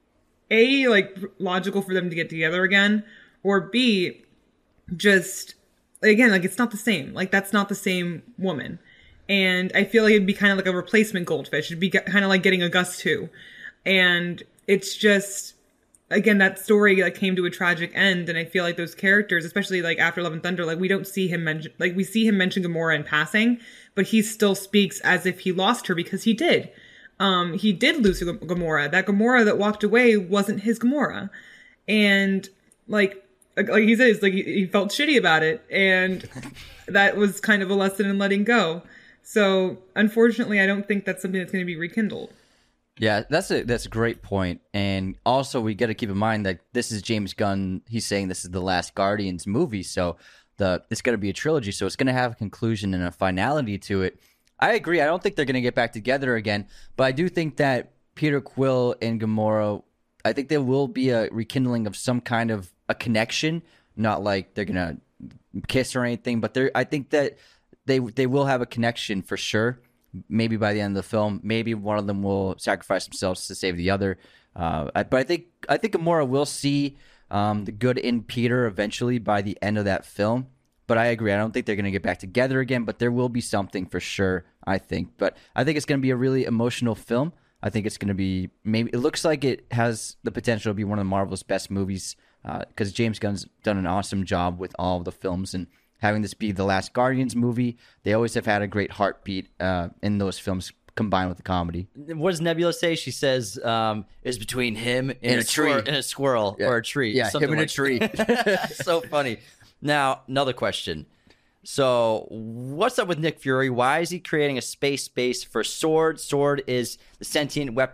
A, like logical for them to get together again, or B, just again, like it's not the same. Like that's not the same woman. And I feel like it'd be kind of like a replacement Goldfish. It'd be kind of like getting a Gus two. And it's just, again, that story like came to a tragic end. And I feel like those characters, especially like after Love and Thunder, like we don't see him mention, like we see him mention Gamora in passing, but he still speaks as if he lost her because he did. Um, he did lose G- Gamora. That Gamora that walked away wasn't his Gamora. And like, like he says, like he, he felt shitty about it. And that was kind of a lesson in letting go. So, unfortunately, I don't think that's something that's going to be rekindled. Yeah, that's a that's a great point. And also, we got to keep in mind that this is James Gunn. He's saying this is the last Guardians movie, so the it's going to be a trilogy. So it's going to have a conclusion and a finality to it. I agree. I don't think they're going to get back together again, but I do think that Peter Quill and Gamora, I think there will be a rekindling of some kind of a connection. Not like they're going to kiss or anything, but there. I think that. They they will have a connection for sure. Maybe by the end of the film, maybe one of them will sacrifice themselves to save the other. Uh, but I think I think Gamora will see um, the good in Peter eventually by the end of that film. But I agree. I don't think they're going to get back together again. But there will be something for sure. I think. But I think it's going to be a really emotional film. I think it's going to be maybe. It looks like it has the potential to be one of the Marvel's best movies because uh, James Gunn's done an awesome job with all of the films and. Having this be the last Guardians movie, they always have had a great heartbeat uh, in those films combined with the comedy. What does Nebula say? She says um, it's between him and, and a, a tree, squirrel, and a squirrel yeah. or a tree. Yeah, him and like. a tree. So funny. Now, another question. So, what's up with Nick Fury? Why is he creating a space base for Sword? Sword is the sentient weapon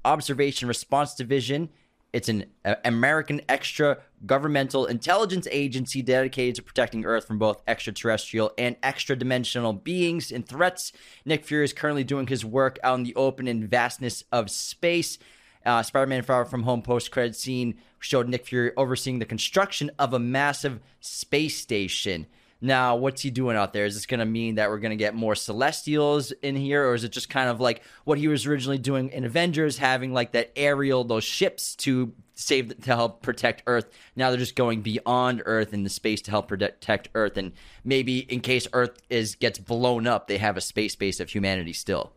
Observation Response Division. It's an uh, American extra governmental intelligence agency dedicated to protecting Earth from both extraterrestrial and extra-dimensional beings and threats. Nick Fury is currently doing his work out in the open and vastness of space. Uh, Spider-Man Far From Home post-credit scene showed Nick Fury overseeing the construction of a massive space station. Now, what's he doing out there? Is this going to mean that we're going to get more Celestials in here, or is it just kind of like what he was originally doing in Avengers, having like that aerial, those ships to save, to help protect Earth? Now they're just going beyond Earth in the space to help protect Earth, and maybe in case Earth is gets blown up, they have a space base of humanity still.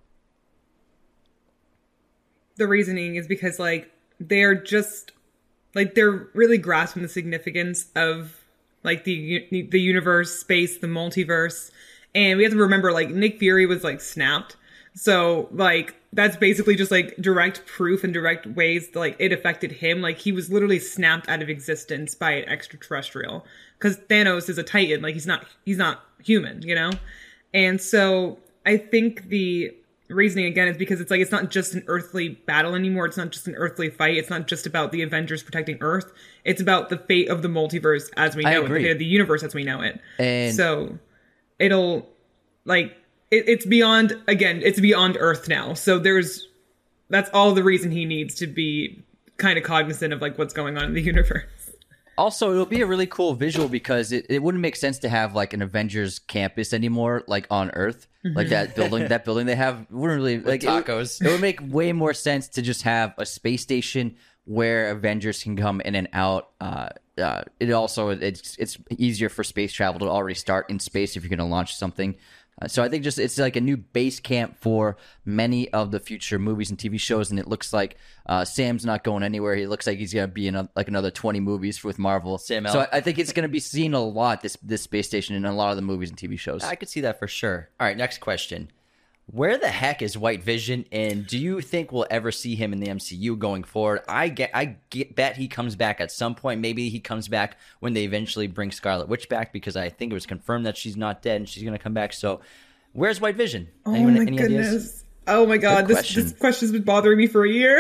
The reasoning is because like they're just like they're really grasping the significance of like the the universe, space, the multiverse. And we have to remember, like, Nick Fury was, like, snapped. So, like, that's basically just, like, direct proof and direct ways that, like, it affected him. Like, he was literally snapped out of existence by an extraterrestrial. Because Thanos is a Titan. Like, he's not, he's not human, you know? And so, I think the reasoning, again, is because it's, like, it's not just an earthly battle anymore. It's not just an earthly fight. It's not just about the Avengers protecting Earth. It's about the fate of the multiverse as we know it, the fate of the universe as we know it. And so it'll like it, it's beyond again, it's beyond Earth now. So there's that's all the reason he needs to be kind of cognizant of like what's going on in the universe. Also, it'll be a really cool visual because it, it wouldn't make sense to have like an Avengers campus anymore, like on Earth, like that building. That building they have wouldn't really like tacos. It, it would make way more sense to just have a space station where Avengers can come in and out. Uh, uh, it also it's it's easier for space travel to already start in space if you're going to launch something. Uh, so I think just it's like a new base camp for many of the future movies and T V shows, and it looks like uh, Sam's not going anywhere. He looks like he's going to be in a, like another twenty movies with Marvel. Sam L. So I, I think it's going to be seen a lot, this this space station, in a lot of the movies and T V shows. I could see that for sure. All right, next question. Where the heck is White Vision, and do you think we'll ever see him in the M C U going forward? I get, I get, bet he comes back at some point. Maybe he comes back when they eventually bring Scarlet Witch back, because I think it was confirmed that she's not dead and she's going to come back. So, where's White Vision? Oh Anyone, my any goodness! Ideas? Oh my god, this question. this question's been bothering me for a year.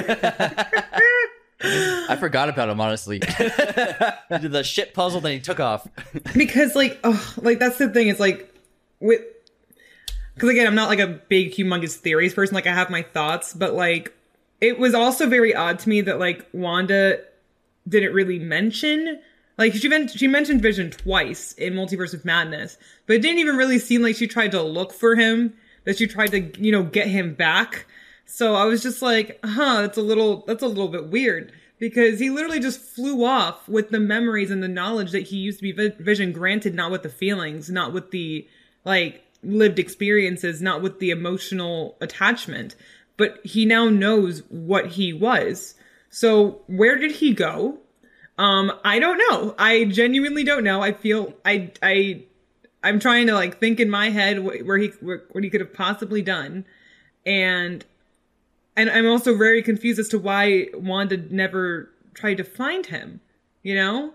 I forgot about him, honestly. He did the shit puzzle, then he took off. Because, like, oh, like that's the thing. It's like with. Because, again, I'm not, like, a big, humongous theories person. Like, I have my thoughts. But, like, it was also very odd to me that, like, Wanda didn't really mention... Like, she, men- she mentioned Vision twice in Multiverse of Madness. But it didn't even really seem like she tried to look for him. That she tried to, you know, get him back. So I was just like, huh, that's a little... That's a little bit weird. Because he literally just flew off with the memories and the knowledge that he used to be vi- Vision. Granted, not with the feelings. Not with the, like... lived experiences, not with the emotional attachment, but he now knows what he was. So where did he go? Um, I don't know. I genuinely don't know. I feel I I I'm trying to like think in my head wh- where he where, what he could have possibly done, and and I'm also very confused as to why Wanda never tried to find him. You know.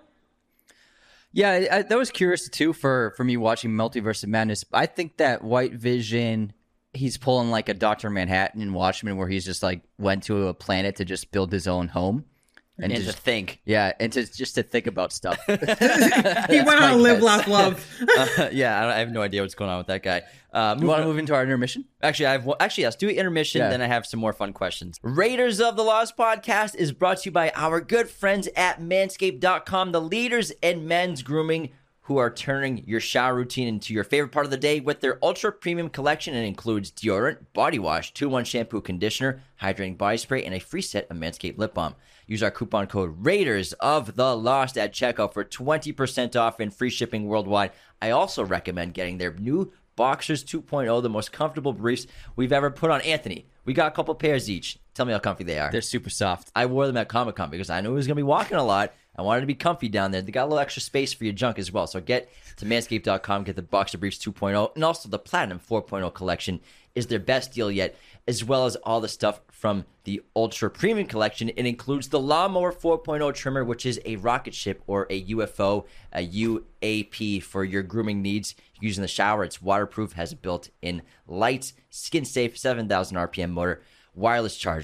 Yeah, I, that was curious too for, for me watching Multiverse of Madness. I think that White Vision, he's pulling like a Doctor Manhattan in Watchmen, where he's just like went to a planet to just build his own home. And, and just to think. Yeah, and to just to think about stuff. He went on a live, laugh, love. uh, yeah, I, I have no idea what's going on with that guy. Uh, you want to move into our intermission? Actually, I have. Well, actually, yes. Do intermission. Yeah. Then I have some more fun questions. Raiders of the Lost podcast is brought to you by our good friends at Manscaped dot com, the leaders in men's grooming, who are turning your shower routine into your favorite part of the day with their ultra premium collection. It includes deodorant, body wash, two in one shampoo, conditioner, hydrating body spray, and a free set of Manscaped lip balm. Use our coupon code Raiders of the Lost at checkout for twenty percent off and free shipping worldwide. I also recommend getting their new Boxers two point oh, the most comfortable briefs we've ever put on. Anthony, we got a couple pairs each. Tell me how comfy they are. They're super soft. I wore them at Comic-Con because I knew he was going to be walking a lot. I wanted to be comfy down there. They got a little extra space for your junk as well. So get to Manscaped dot com, get the Boxer Briefs two point oh, and also the Platinum four point oh collection is their best deal yet, as well as all the stuff from the Ultra Premium collection. It includes the Lawnmower four point oh trimmer, which is a rocket ship or a U F O, a U A P for your grooming needs. Using the shower, it's waterproof, has a built-in lights, skin-safe, seven thousand R P M motor, wireless charger,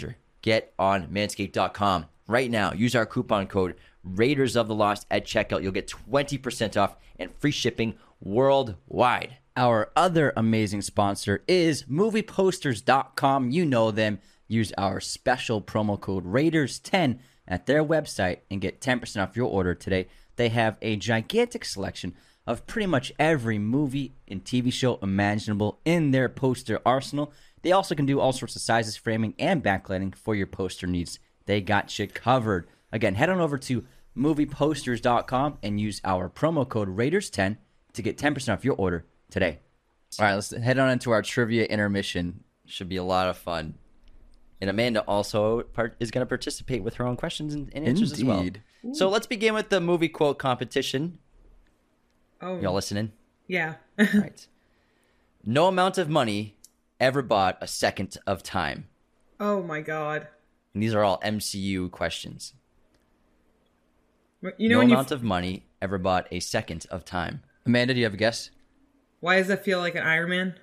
get on manscaped dot com right now. Use our coupon code Raiders of the Lost at checkout. You'll get twenty percent off and free shipping worldwide. Our other amazing sponsor is movie posters dot com. You know them. Use our special promo code Raiders ten at their website and get ten percent off your order today. They have a gigantic selection of pretty much every movie and T V show imaginable in their poster arsenal. They also can do all sorts of sizes, framing, and backlighting for your poster needs. They got you covered. Again, head on over to movie posters dot com and use our promo code Raiders ten to get ten percent off your order today. All right, let's head on into our trivia intermission. Should be a lot of fun. And Amanda also part, is going to participate with her own questions and, and answers Indeed. as well. So let's begin with the movie quote competition. Oh, Y'all listening? yeah. All right. No amount of money ever bought a second of time. Oh my God. And these are all M C U questions. You know no when you amount of money ever bought a second of time. Amanda, do you have a guess? Why does that feel like an Iron Man?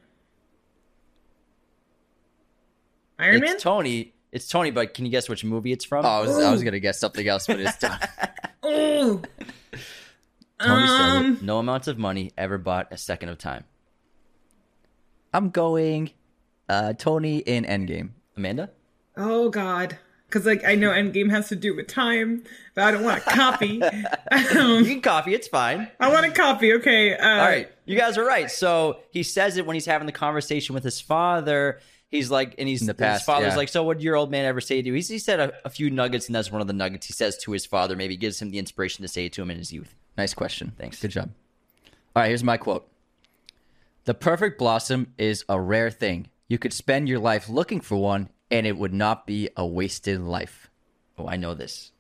Iron it's Man? Tony. It's Tony, but can you guess which movie it's from? Oh, I was, I was going to guess something else, but it's done. Oh. Tony said um, it. No amount of money ever bought a second of time. I'm going uh, Tony in Endgame. Amanda? Oh God. Because like I know Endgame has to do with time, but I don't want a copy. You um, can copy. It's fine. I want a copy. Okay. Uh, All right. You guys are right. So he says it when he's having the conversation with his father. He's like, and he's In the past, his father's yeah. like, so what did your old man ever say to you? He's, he said a, a few nuggets, and that's one of the nuggets he says to his father. Maybe gives him the inspiration to say it to him in his youth. Nice question. Thanks. Good job. All right, here's my quote. The perfect blossom is a rare thing. You could spend your life looking for one, and it would not be a wasted life. Oh, I know this.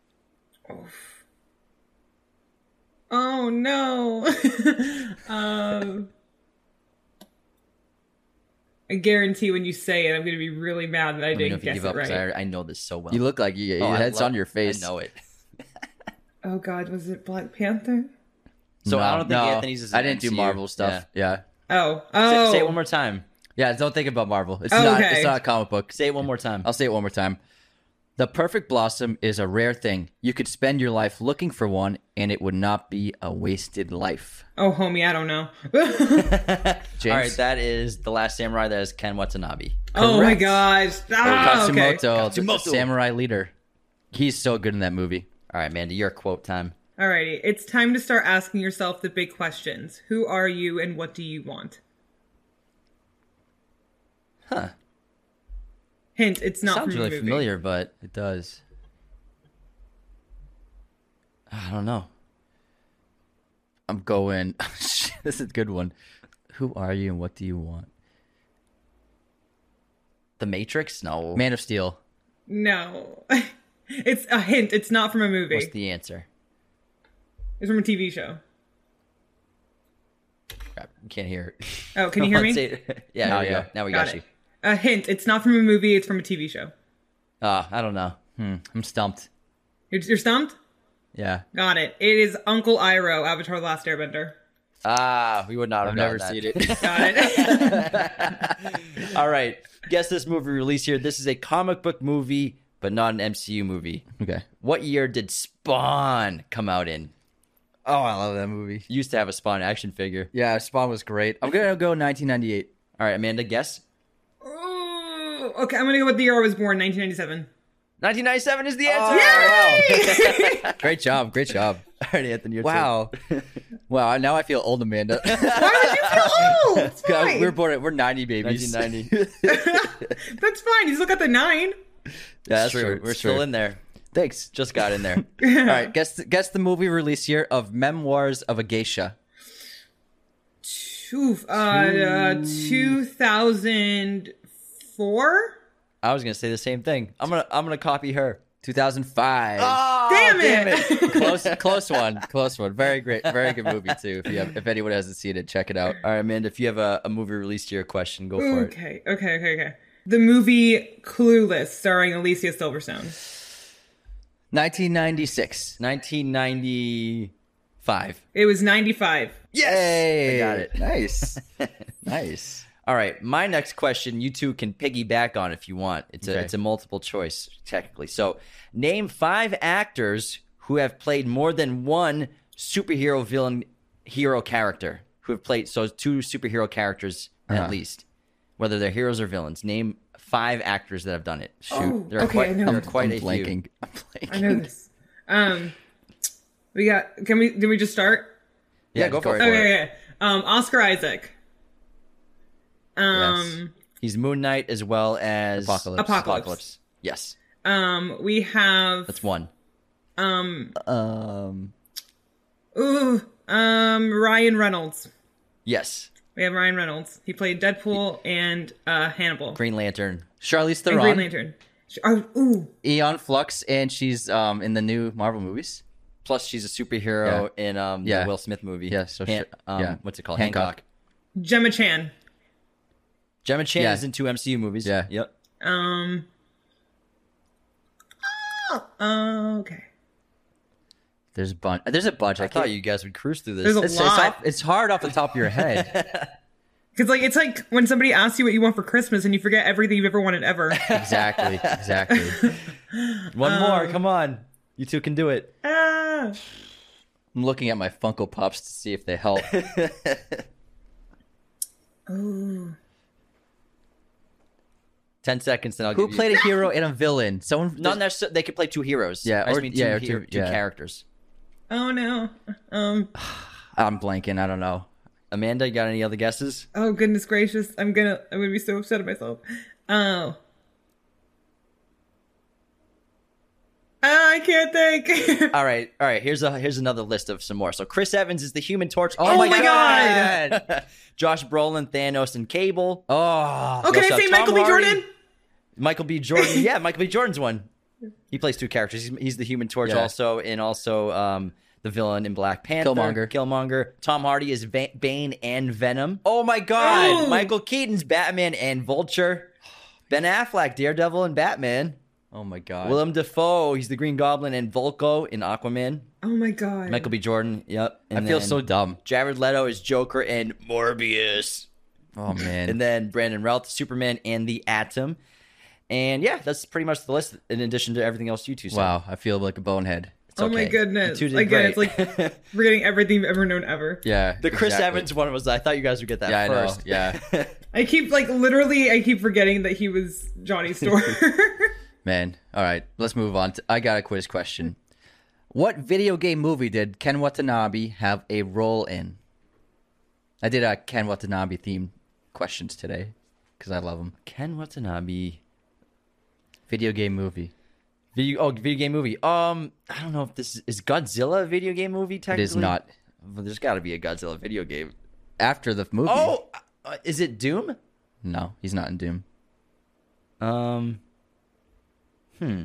Oh no. um. I guarantee when you say it, I'm going to be really mad that I Let me know didn't if you guess give it up because right. I, I know this so well. You look like you, your Oh, I head's love- on your face. I know it. Oh God, was it Black Panther? So No, I don't think no, Anthony's is I an didn't do M C U. Marvel stuff. Yeah. Oh, Say, oh. say it one more time. yeah. Don't think about Marvel. It's Oh, not. okay. It's not a comic book. Say it one more time. I'll say it one more time. The perfect blossom is a rare thing. You could spend your life looking for one, and it would not be a wasted life. Oh, homie, I don't know. James? All right, that is The Last Samurai. That is Ken Watanabe. Oh my Correct. gosh. Ah, okay. Katsumoto, the Katsumoto. samurai leader. He's so good in that movie. All right, Amanda, your quote time. Alrighty, it's time to start asking yourself the big questions. Who are you and what do you want? Huh. Hint, it's not Sounds from a really movie. familiar, but It does. I don't know. I'm going. Shit, this is a good one. Who are you and what do you want? The Matrix? No. Man of Steel. No. It's a hint, it's not from a movie. What's the answer? It's from a T V show. Crap, you can't hear it. Oh, can you hear me? Say it. Yeah, Now there we yeah. go. Now we Got got, it. you. A hint, it's not from a movie, it's from a T V show. Ah, I don't know. Hmm, I'm stumped. You're, you're stumped? Yeah. Got it. It is Uncle Iroh, Avatar The Last Airbender. Ah, we would not have I've known never that. seen it. Got it. All right. Guess this movie release here. This is a comic book movie, but not an M C U movie. Okay. What year did Spawn come out in? Oh, I love that movie. Used to have a Spawn action figure. Yeah, Spawn was great. I'm gonna go nineteen ninety-eight. All right, Amanda, guess. Oh, okay, I'm gonna go with the year I was born, nineteen ninety-seven. nineteen ninety-seven is the answer. Oh, wow. Great job. Great job. All right, Anthony, your Wow. Wow. Now I feel old, Amanda. Why would you feel old? It's fine. we're born. We're ninety babies. nineteen ninety. That's fine. You still got the nine. Yeah, that's true. true. We're It's still true. in there. Thanks. Just got in there. All right. Guess guess the movie release year of Memoirs of a Geisha. Oof, uh, uh, two thousand four. I was gonna say the same thing. I'm gonna I'm gonna copy her. two thousand five. Oh, Damn it! Close, close one, close one. Very great, very good movie too. If you have, if anyone hasn't seen it, check it out. All right, Amanda, if you have a, a movie released year question, go for it. Okay, okay, okay, okay. The movie Clueless, starring Alicia Silverstone. nineteen ninety-six. nineteen ninety-five. It was ninety-five. Yay! I got it. Nice, nice. All right, my next question, you two can piggyback on if you want. It's a Okay. it's a multiple choice technically. So, name five actors who have played more than one superhero villain hero character. Who have played so two superhero characters Uh-huh. at least, whether they're heroes or villains. Name five actors that have done it. Shoot, Oh, there are okay, quite I know. there are I'm- quite I'm a blanking. few. I'm blanking. I know this. Um, we got. Can we? Did we just start? Yeah, Yeah, go just for go it. for Okay. Okay. Um, Oscar Isaac. Um. He's Moon Knight as well as Apocalypse. Apocalypse. Yes, Um. We have. that's one. Um. Um, Ooh. Um. Ryan Reynolds. Yes, We have Ryan Reynolds. He played Deadpool and uh, Hannibal. Green Lantern. Charlize And Green Theron, Lantern. Oh, ooh. Eon Flux, and she's um in the new Marvel movies. Plus, she's a superhero in um Yeah. the Will Smith movie. Yeah, so Han- she- um, yeah. what's it called? Hancock. Hancock. Gemma Chan. Gemma Chan Yeah. is in two M C U movies. Yeah. Yep. Um. Oh, okay. There's a bunch. There's a bunch. I, I thought can't- you guys would cruise through this. There's a It's, it's, lot. off, it's hard off the top of your head. Because like it's like when somebody asks you what you want for Christmas and you forget everything you've ever wanted ever. exactly. Exactly. One Um, more. Come on. You two can do it. ah. I'm looking at my Funko Pops to see if they help. Ooh. Ten seconds, then I'll Who give played a hero and a villain? Someone. you... Not necessarily. They could play two heroes. Yeah, I just or- mean two, yeah, or hero- two- two yeah. characters. Oh no. Um. I'm blanking. I don't know. Amanda, you got any other guesses? Oh goodness gracious! I'm gonna. I'm gonna be so upset at myself. Oh. Ah, I can't think. All right, all right. Here's a here's another list of some more. So Chris Evans is the Human Torch. Oh, my God. God! Josh Brolin, Thanos, and Cable. Oh. oh, can I also say Tom Michael B. Hardy. Jordan? Michael B. Jordan. Yeah, Michael B. Jordan's one. He plays two characters. He's, he's the Human Torch Yeah. also, and also um, the villain in Black Panther. Killmonger. Killmonger. Tom Hardy is Va- Bane and Venom. Oh my God! Oh. Michael Keaton's Batman and Vulture. Ben Affleck, Daredevil and Batman. Oh my God. Willem Dafoe, he's the Green Goblin and Volko in Aquaman. Oh my god. Michael B. Jordan, yep. I And feel then so dumb. Jared Leto is Joker and Morbius. Oh man. And then Brandon Routh, Superman and the Atom. And yeah, that's pretty much the list in addition to everything else you two said. Wow. I feel like a bonehead. It's Oh my okay. goodness. You two did Again, great. it's like forgetting everything you've ever known ever. Yeah. the Chris exactly. Evans one was, I thought you guys would get that Yeah, I know. first. Yeah. I keep like literally I keep forgetting that he was Johnny Storm. Man. All right. Let's move on. To, I got a quiz question. What video game movie did Ken Watanabe have a role in? I did a Ken Watanabe themed questions today because I love him. Ken Watanabe. Video game movie. Video, oh, video game movie. Um, I don't know if this is, is Godzilla a video game movie It technically? is not. Well, there's got to be a Godzilla video game. After the movie. Oh, uh, is it Doom? No, he's not in Doom. Um, hmm.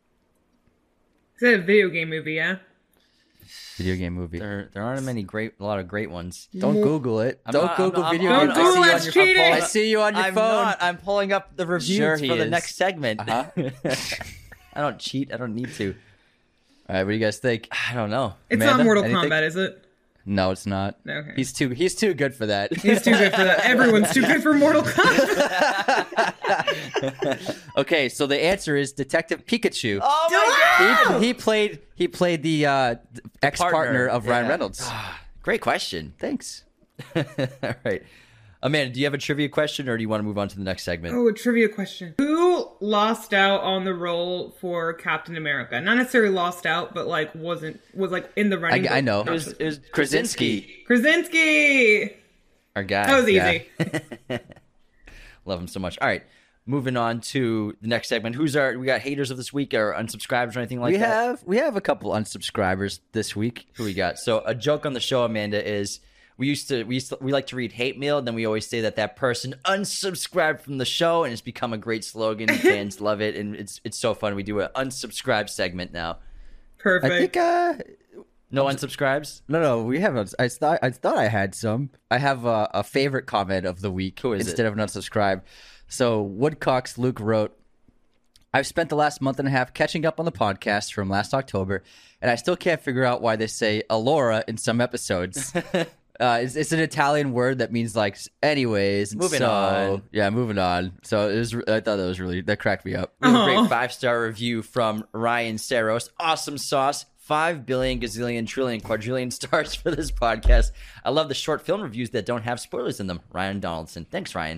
Is that a video game movie, yeah? Video game movie. There, there aren't many great, a lot of great ones. Don't Google it. I'm Don't not- I'm Google not- video I'm games. not- I see Google you it, on your cheating. phone. I see you on your I'm phone. not. I'm pulling up the reviews Sure for he the is. next segment. Uh-huh. I don't cheat. I don't need to. All right, what do you guys think? I don't know. It's Amanda, not Mortal anything? Kombat, is it? No, it's not. Okay. He's too he's too good for that. He's too good for that. Everyone's too good for Mortal Kombat. Okay, so the answer is Detective Pikachu. Oh my god! He, he played he played the uh, ex partner partner, of Ryan yeah. Reynolds. Great question. Thanks. All right, Amanda, do you have a trivia question, or do you want to move on to the next segment? Oh, a trivia question. Who lost out on the role for Captain America? Not necessarily lost out, but like wasn't was like in the running. I- I but know. not It was, supposed it was to. Krasinski, Krasinski. our guy. That was yeah. easy. Love him so much. All right, moving on to the next segment. Who's our? We got haters of this week, or unsubscribers, or anything like we that? have we have a couple unsubscribers this week. Who we got? So a joke on the show, Amanda, is we used to we used to, we like to read hate mail, and then we always say that that person unsubscribed from the show, and it's become a great slogan. Fans love it, and it's it's so fun. We do an unsubscribe segment now. Perfect. I think uh No unsubscribes. no no we have a, I thought I thought I had some. I have a, a favorite comment of the week Who is it? instead of an unsubscribe. So Woodcocks Luke wrote, I've spent the last month and a half catching up on the podcast from last October, and I still can't figure out why they say Alora in some episodes. Uh, it's, it's an Italian word that means like anyways. Moving so, on. Yeah, moving on. So it was. I thought that was really that cracked me up. We have a Aw. great five-star review from Ryan Saros. Awesome sauce. Five billion, gazillion, trillion, quadrillion stars for this podcast. I love the short film reviews that don't have spoilers in them. Ryan Donaldson. Thanks, Ryan.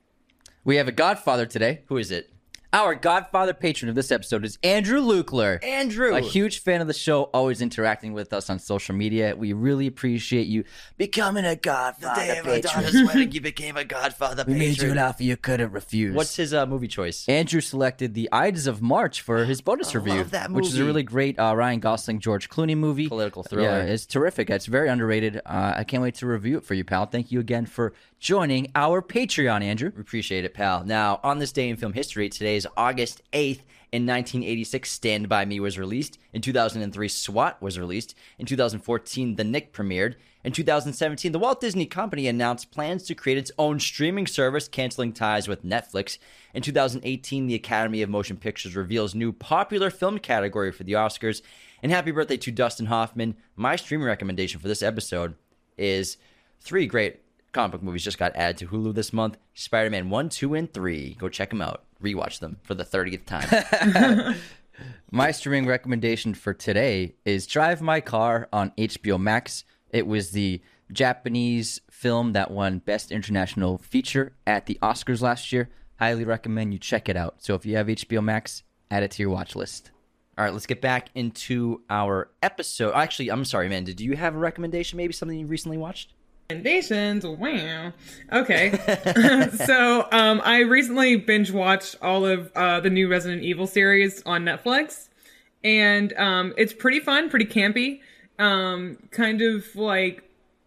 We have a Godfather today. Who is it? Our Godfather patron of this episode is Andrew Lukler. Andrew. A huge fan of the show, always interacting with us on social media. We really appreciate you becoming a Godfather The day of my patron. daughter's wedding, you became a Godfather We made you patron. an offer you couldn't refuse. What's his uh, movie choice? Andrew selected The Ides of March for his bonus I review, love that which is a movie. really great uh, Ryan Gosling, George Clooney movie. Political thriller. Yeah, it's terrific. It's very underrated. Uh, I can't wait to review it for you, pal. Thank you again for joining our Patreon, Andrew. We appreciate it, pal. Now, on this day in film history, today is August eighth. In nineteen eighty-six, Stand By Me was released. In two thousand three, SWAT was released. In two thousand fourteen, The Knick premiered. In two thousand seventeen, the Walt Disney Company announced plans to create its own streaming service, canceling ties with Netflix. In two thousand eighteen, the Academy of Motion Pictures reveals new popular film category for the Oscars. And happy birthday to Dustin Hoffman. My streaming recommendation for this episode is three great comic book movies just got added to Hulu this month. Spider-Man one, two, and three. Go check them out. Rewatch them for the thirtieth time. My streaming recommendation for today is Drive My Car on H B O Max. It was the Japanese film that won Best International Feature at the Oscars last year. Highly recommend you check it out. So if you have H B O Max, add it to your watch list. All right, let's get back into our episode. Actually, I'm sorry, man. Did you have a recommendation? Maybe something you recently watched? Recommendations. Wow. Okay. so um, I recently binge watched all of uh, the new Resident Evil series on Netflix, and um, it's pretty fun, pretty campy. Um, kind of like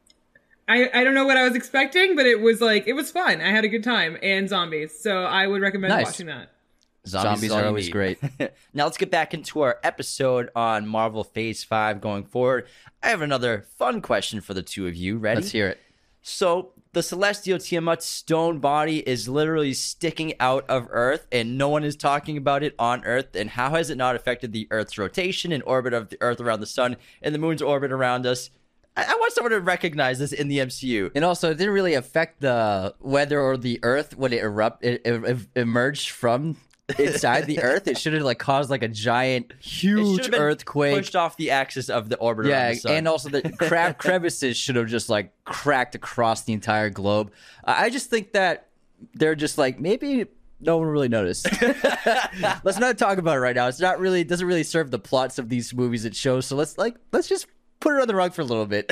I I don't know what I was expecting, but it was like it was fun. I had a good time, and zombies. So I would recommend Nice. watching that. Zombies is all are you always need. great. Now let's get back into our episode on Marvel Phase five going forward. I have another fun question for the two of you. Ready? Let's hear it. So the Celestial Tiamat stone body is literally sticking out of Earth, and no one is talking about it on Earth. And how has it not affected the Earth's rotation and orbit of the Earth around the sun and the moon's orbit around us? I, I want someone to recognize this in the M C U. And also, it didn't really affect the weather or the Earth when it erupt it, it, it emerged from inside the Earth. It should have like caused like a giant, It huge should've been earthquake. pushed off the axis of the orbit around Yeah, the sun. and also the crab crevices should have just like cracked across the entire globe. I I just think that they're just like maybe no one really noticed. Let's not talk about it right now. It's not really it doesn't really serve the plots of these movies it shows. So let's like let's just put it on the rug for a little bit.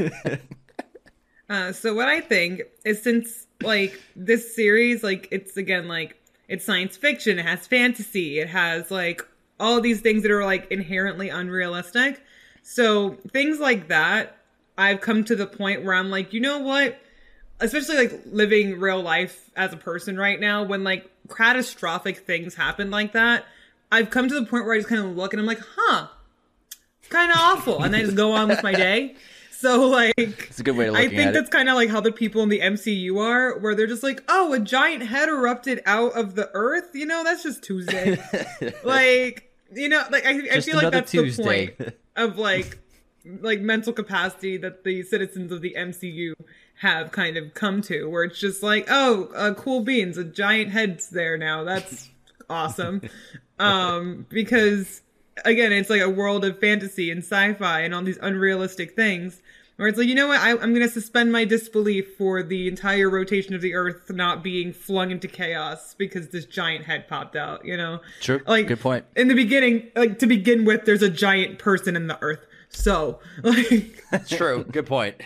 Uh, so what I think is since like this series, like it's again like it's science fiction, it has fantasy, it has like all these things that are like inherently unrealistic. So things like that, I've come to the point where I'm like, you know what? Especially like living real life as a person right now, when like catastrophic things happen like that, I've come to the point where I just kind of look and I'm like, huh, kind of awful. And I just go on with my day. So, like, It's a good way of I looking think at that's it. kind of like how the people in the M C U are, where they're just like, oh, a giant head erupted out of the earth. You know, that's just Tuesday. Like, you know, like, I, I Just feel like another that's Tuesday. the point of, like, like mental capacity that the citizens of the M C U have kind of come to, where it's just like, oh, uh, cool beans, a giant head's there now. That's awesome. Um, because, again, it's like a world of fantasy and sci-fi and all these unrealistic things. Where it's like, you know what, I, I'm going to suspend my disbelief for the entire rotation of the Earth not being flung into chaos because this giant head popped out, you know? True. Like, Good point. In the beginning, like, to begin with, there's a giant person in the Earth. So, like... True. Good point.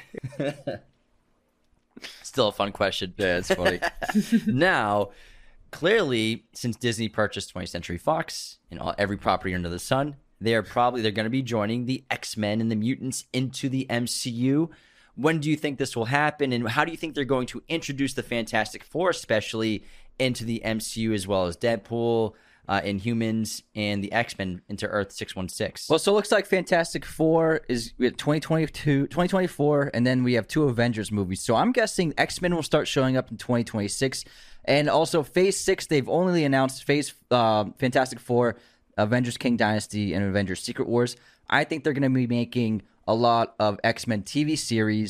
Still a fun question. Yeah, it's funny. Now, clearly, since Disney purchased twentieth Century Fox and all, every property under the sun, they're probably they're going to be joining the X-Men and the mutants into the M C U. When do you think this will happen, and how do you think they're going to introduce the Fantastic Four, especially into the M C U, as well as Deadpool, uh, Inhumans, and the X-Men into Earth six one six? Well, so it looks like Fantastic Four is we have twenty twenty-two, twenty twenty-four, and then we have two Avengers movies. So I'm guessing X-Men will start showing up in twenty twenty-six. And also Phase six, they've only announced Phase uh, Fantastic Four, Avengers King Dynasty, and Avengers Secret Wars. I think they're going to be making a lot of X-Men T V series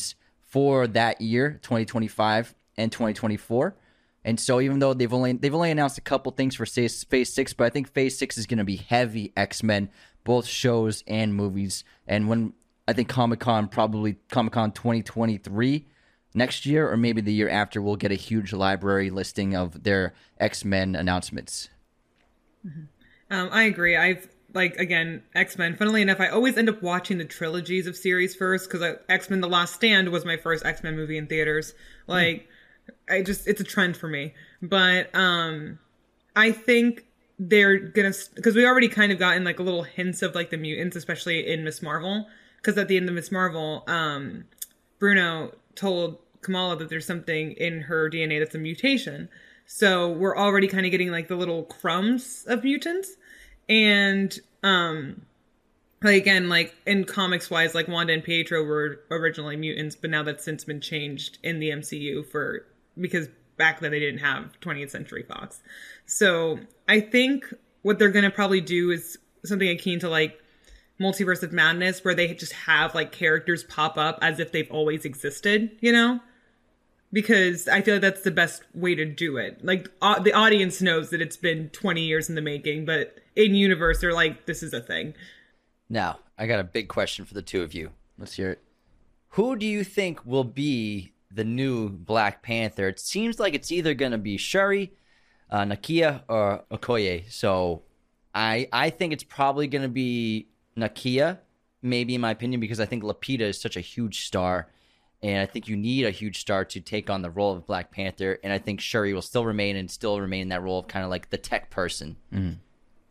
for that year, twenty twenty-five and twenty twenty-four. And so even though they've only they've only announced a couple things for Phase six, but I think Phase six is going to be heavy X-Men, both shows and movies. And when I think Comic-Con, probably Comic-Con twenty twenty-three next year, or maybe the year after, we'll get a huge library listing of their X-Men announcements. Mm-hmm. Um, I agree. I've, like, again, X-Men, funnily enough, I always end up watching the trilogies of series first, because X-Men The Last Stand was my first X-Men movie in theaters. Like, mm. I just, it's a trend for me. But um, I think they're gonna, because we already kind of gotten, like, a little hints of, like, the mutants, especially in Miss Marvel. Because at the end of Miss Marvel, um, Bruno told Kamala that there's something in her D N A that's a mutation. So we're already kind of getting like the little crumbs of mutants. And um, like again, like in comics wise, like Wanda and Pietro were originally mutants, but now that's since been changed in the M C U for because back then they didn't have twentieth Century Fox. So I think what they're gonna probably do is something akin to like Multiverse of Madness, where they just have like characters pop up as if they've always existed, you know? Because I feel like that's the best way to do it. Like uh, the audience knows that it's been twenty years in the making, but in universe, they're like, this is a thing. Now, I got a big question for the two of you. Let's hear it. Who do you think will be the new Black Panther? It seems like it's either going to be Shuri, uh, Nakia, or Okoye. So I I think it's probably going to be Nakia, maybe in my opinion, because I think Lupita is such a huge star, and I think you need a huge star to take on the role of Black Panther, and I think Shuri will still remain and still remain in that role of kind of like the tech person. Mm-hmm.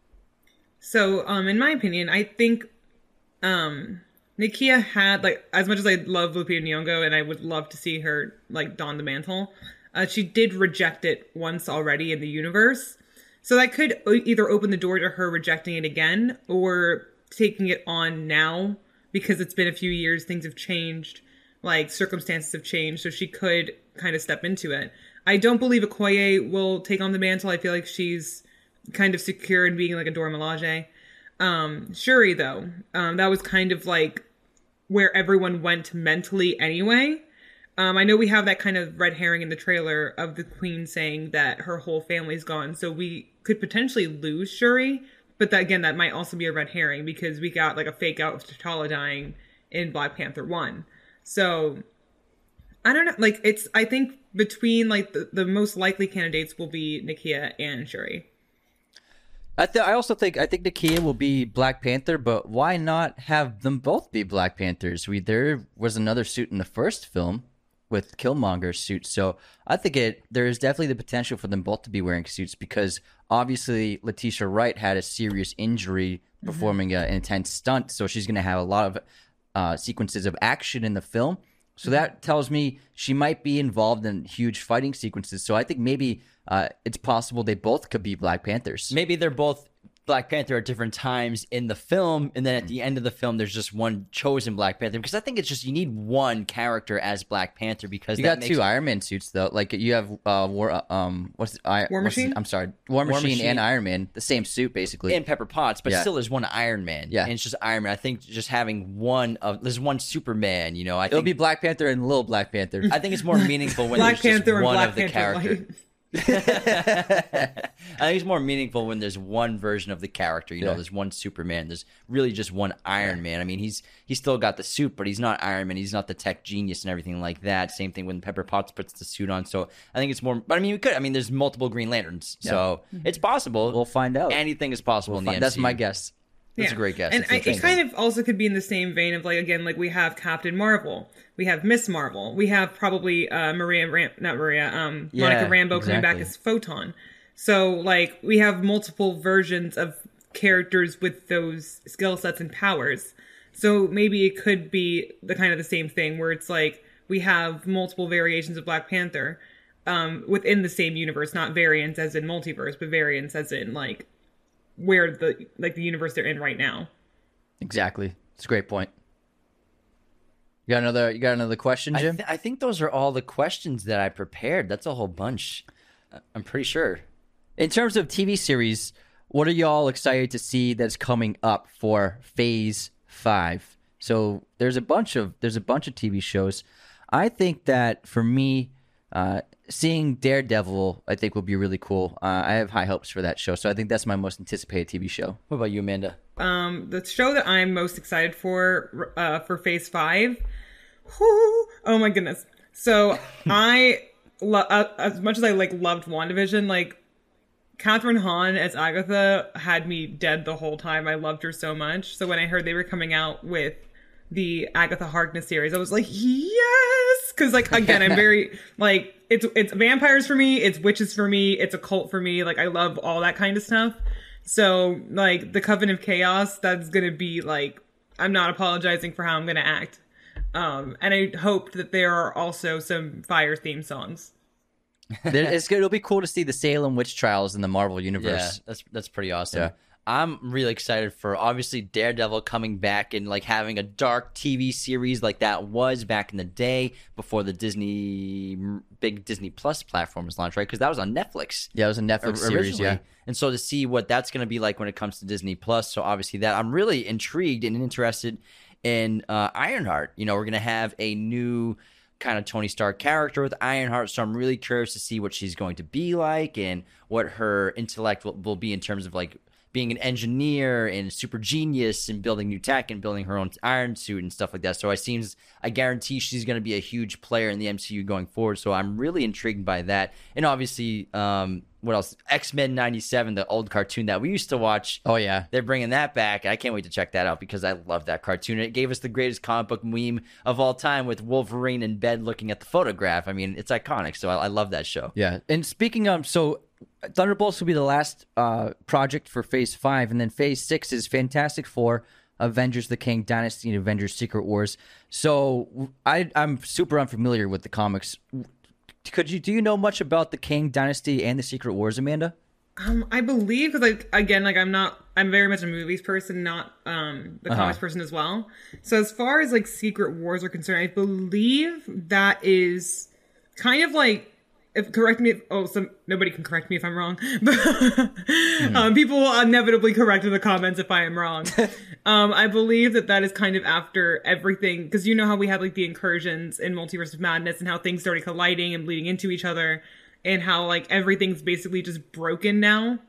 So, um, in my opinion, I think um, Nakia had, like, as much as I love Lupita Nyong'o and I would love to see her, like, don the mantle, uh, she did reject it once already in the universe. So that could either open the door to her rejecting it again or taking it on now because it's been a few years, things have changed, like circumstances have changed, so she could kind of step into it. I don't believe Okoye will take on the mantle. I feel like she's kind of secure in being like a Dora Milaje. Um, Shuri, though, um, that was kind of like where everyone went mentally anyway. Um, I know we have that kind of red herring in the trailer of the Queen saying that her whole family's gone, so we could potentially lose Shuri. But that, again, that might also be a red herring because we got like a fake out of T'Challa dying in Black Panther one. So I don't know. Like it's, I think between like the, the most likely candidates will be Nakia and Shuri. I th- I also think I think Nakia will be Black Panther, but why not have them both be Black Panthers? We there was another suit in the first film with Killmonger's suit, so I think it there is definitely the potential for them both to be wearing suits because obviously Letitia Wright had a serious injury performing mm-hmm. an intense stunt, so she's going to have a lot of uh, sequences of action in the film. So that tells me she might be involved in huge fighting sequences. So I think maybe uh, it's possible they both could be Black Panthers. Maybe they're both Black Panther at different times in the film, and then at the end of the film, there's just one chosen Black Panther. Because I think it's just you need one character as Black Panther because you that got makes two Iron Man suits though. Like you have uh, War, um, what's it, I, War what's Machine? it, I'm sorry, War Machine, War Machine and Iron Man, the same suit basically. And Pepper Potts, but Yeah. still there's one Iron Man. Yeah. And it's just Iron Man. I think just having one of there's one Superman. You know, I It'll think be Black Panther and Little Black Panther. I think it's more meaningful when Black there's Panther just and one Black of the Panther character. Light. I think it's more meaningful when there's one version of the character. You know, Yeah. there's one Superman. There's really just one Iron Man. I mean, he's he's still got the suit, but he's not Iron Man. He's not the tech genius and everything like that. Same thing when Pepper Potts puts the suit on. So I think it's more. But I mean, we could. I mean, there's multiple Green Lanterns, so it's possible. We'll find out. Anything is possible We'll in the find- M C U. That's my guess. That's a great guess. And That's I, it interesting. kind of also could be in the same vein of like, again, like we have Captain Marvel, we have Miss Marvel, we have probably uh, Maria, Ram- not Maria, um, Yeah, Monica Rambeau coming back exactly. as Photon. So like we have multiple versions of characters with those skill sets and powers. So maybe it could be the kind of the same thing where it's like we have multiple variations of Black Panther um, within the same universe, not variants as in multiverse, but variants as in like where the like the universe they're in right now. Exactly. It's a great point. You got another? You got another question, I, Jim? th- I think those are all the questions that I prepared. That's a whole bunch. I- I'm pretty sure. In terms of T V series, what are y'all excited to see that's coming up for Phase Five? So there's a bunch of there's a bunch of T V shows. I think that for me, uh, seeing Daredevil, I think will be really cool. Uh, I have high hopes for that show, so I think that's my most anticipated T V show. What about you, Amanda? Um, the show that I'm most excited for uh, for Phase Five. Whoo, oh my goodness! So I, lo- uh, as much as I like loved WandaVision, like Catherine Hahn as Agatha had me dead the whole time. I loved her so much. So when I heard they were coming out with the Agatha Harkness series, I was like, yes! Because like again, I'm very like it's it's vampires for me, it's witches for me, it's a cult for me. Like I love all that kind of stuff. So like the Coven of Chaos, that's gonna be like I'm not apologizing for how I'm gonna act. Um, and I hoped that there are also some fire theme songs. There- it's good. It'll be cool to see the Salem witch trials in the Marvel Yeah, universe. that's that's pretty awesome. Yeah. I'm really excited for obviously Daredevil coming back and like having a dark T V series like that was back in the day before the Disney big Disney Plus platform was launched, right? Because that was on Netflix. Yeah, it was a Netflix series. Originally. Yeah, And so to see what that's going to be like when it comes to Disney Plus, so obviously that I'm really intrigued and interested in uh, Ironheart. You know, we're going to have a new kind of Tony Stark character with Ironheart, so I'm really curious to see what she's going to be like and what her intellect will, will be in terms of like being an engineer and super genius and building new tech and building her own iron suit and stuff like that. So I seems I guarantee she's going to be a huge player in the M C U going forward. So I'm really intrigued by that. And obviously, um, what else? X-Men ninety-seven, the old cartoon that we used to watch. Oh yeah, They're bringing that back. I can't wait to check that out because I love that cartoon. It gave us the greatest comic book meme of all time with Wolverine in bed looking at the photograph. I mean, it's iconic. So I, I love that show. yeah. And speaking of, so Thunderbolts will be the last uh, project for Phase Five, and then Phase Six is Fantastic Four, Avengers: The Kang Dynasty, and Avengers: Secret Wars. So I, I'm super unfamiliar with the comics. Could you do you know much about the Kang Dynasty and the Secret Wars, Amanda? Um, I believe because like again, like I'm not, I'm very much a movies person, not um the Uh-huh. comics person as well. So as far as like Secret Wars are concerned, I believe that is kind of like, if correct me, if, oh, some nobody can correct me if I'm wrong. Hmm. um, people will inevitably correct in the comments if I am wrong. um, I believe that that is kind of after everything, because you know how we had like the incursions in Multiverse of Madness and how things started colliding and bleeding into each other, and how like everything's basically just broken now.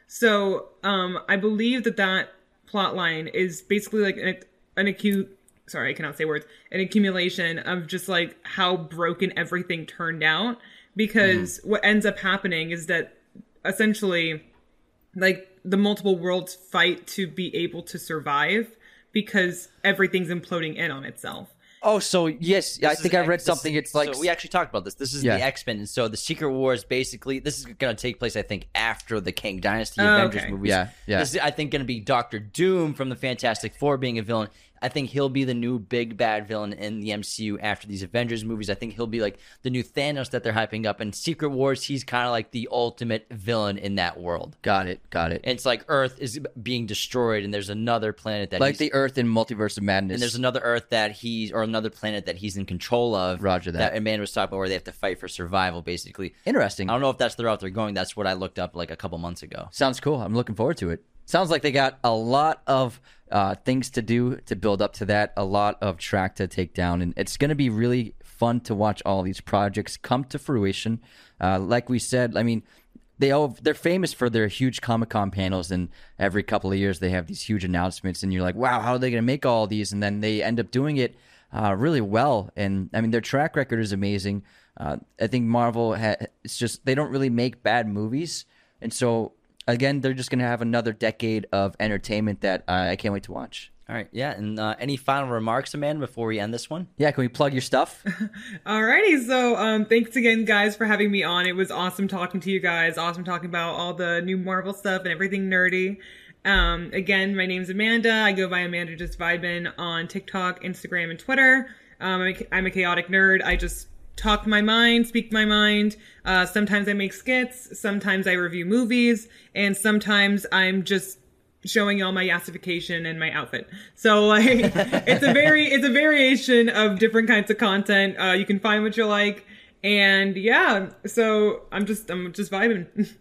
So um, I believe that that plot line is basically like an, an acute. Sorry, I cannot say words. An accumulation of just like how broken everything turned out. Because mm. what ends up happening is that essentially, like, the multiple worlds fight to be able to survive because everything's imploding in on itself. Oh, so yes, This I think is- I read this- something. It's like so we actually talked about this. This is Yeah. the X-Men, and so the Secret Wars basically this is going to take place, I think, after the Kang Dynasty Oh, Avengers okay. movies. Yeah, yeah. This is, I think, going to be Doctor Doom from the Fantastic Four being a villain. I think he'll be the new big bad villain in the M C U after these Avengers movies. I think he'll be like the new Thanos that they're hyping up. And Secret Wars, he's kind of like the ultimate villain in that world. got it, got it. And it's like Earth is being destroyed, and there's another planet that Like he's, the Earth in Multiverse of Madness. and there's another Earth that he's or another planet that he's in control of. Roger that. That Amanda was talking about, where they have to fight for survival, basically. Interesting. I don't know if that's the route they're going. That's what I looked up like a couple months ago. Sounds cool. I'm looking forward to it. Sounds like they got a lot of uh, things to do to build up to that, a lot of track to take down, and it's going to be really fun to watch all these projects come to fruition. Uh, like we said, I mean, they all they're famous for their huge Comic-Con panels, and every couple of years they have these huge announcements, and you're like, wow, how are they going to make all these? And then they end up doing it uh, really well, and I mean, their track record is amazing. Uh, I think Marvel, ha- it's just they don't really make bad movies, and so. Again, they're just going to have another decade of entertainment that uh, I can't wait to watch. All right, yeah. And uh, any final remarks, Amanda, before we end this one? Yeah, can we plug your stuff? Alrighty, so um, thanks again, guys, for having me on. It was awesome talking to you guys. Awesome talking about all the new Marvel stuff and everything nerdy. Um, again, my name's Amanda. I go by Amanda Just Vibin on TikTok, Instagram, and Twitter. Um, I'm, a, I'm a chaotic nerd. I just talk my mind, speak my mind. Uh, sometimes I make skits. Sometimes I review movies. And sometimes I'm just showing y'all my yassification and my outfit. So like, it's a very, it's a variation of different kinds of content. Uh, you can find what you like. And yeah, so I'm just, I'm just vibing.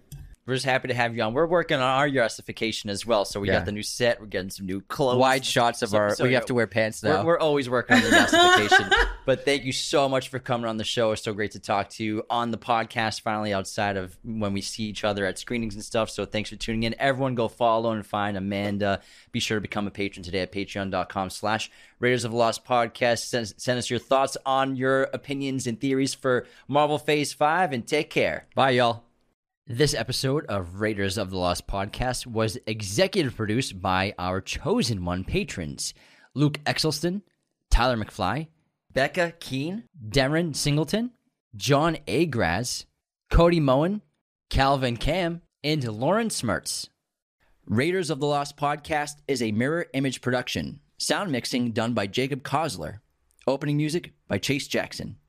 we're just happy to have you on. We're working on our yassification as well. So we Yeah. got the new set. We're getting some new clothes. Wide shots of So- our. so, we yeah, have to wear pants We're, now. we're always working on the yassification. But thank you so much for coming on the show. It's so great to talk to you on the podcast finally outside of when we see each other at screenings and stuff. So thanks for tuning in. Everyone go follow and find Amanda. Be sure to become a patron today at patreon.com slash Raiders of the Lost Podcast. Send, send us your thoughts on your opinions and theories for Marvel Phase five, and take care. Bye, y'all. This episode of Raiders of the Lost Podcast was executive produced by our chosen one patrons, Luke Exelston, Tyler McFly, Becca Keene, Darren Singleton, John A. Graz, Cody Moen, Calvin Cam, and Lauren Smertz. Raiders of the Lost Podcast is a mirror image production. Sound mixing done by Jacob Kosler. Opening music by Chase Jackson.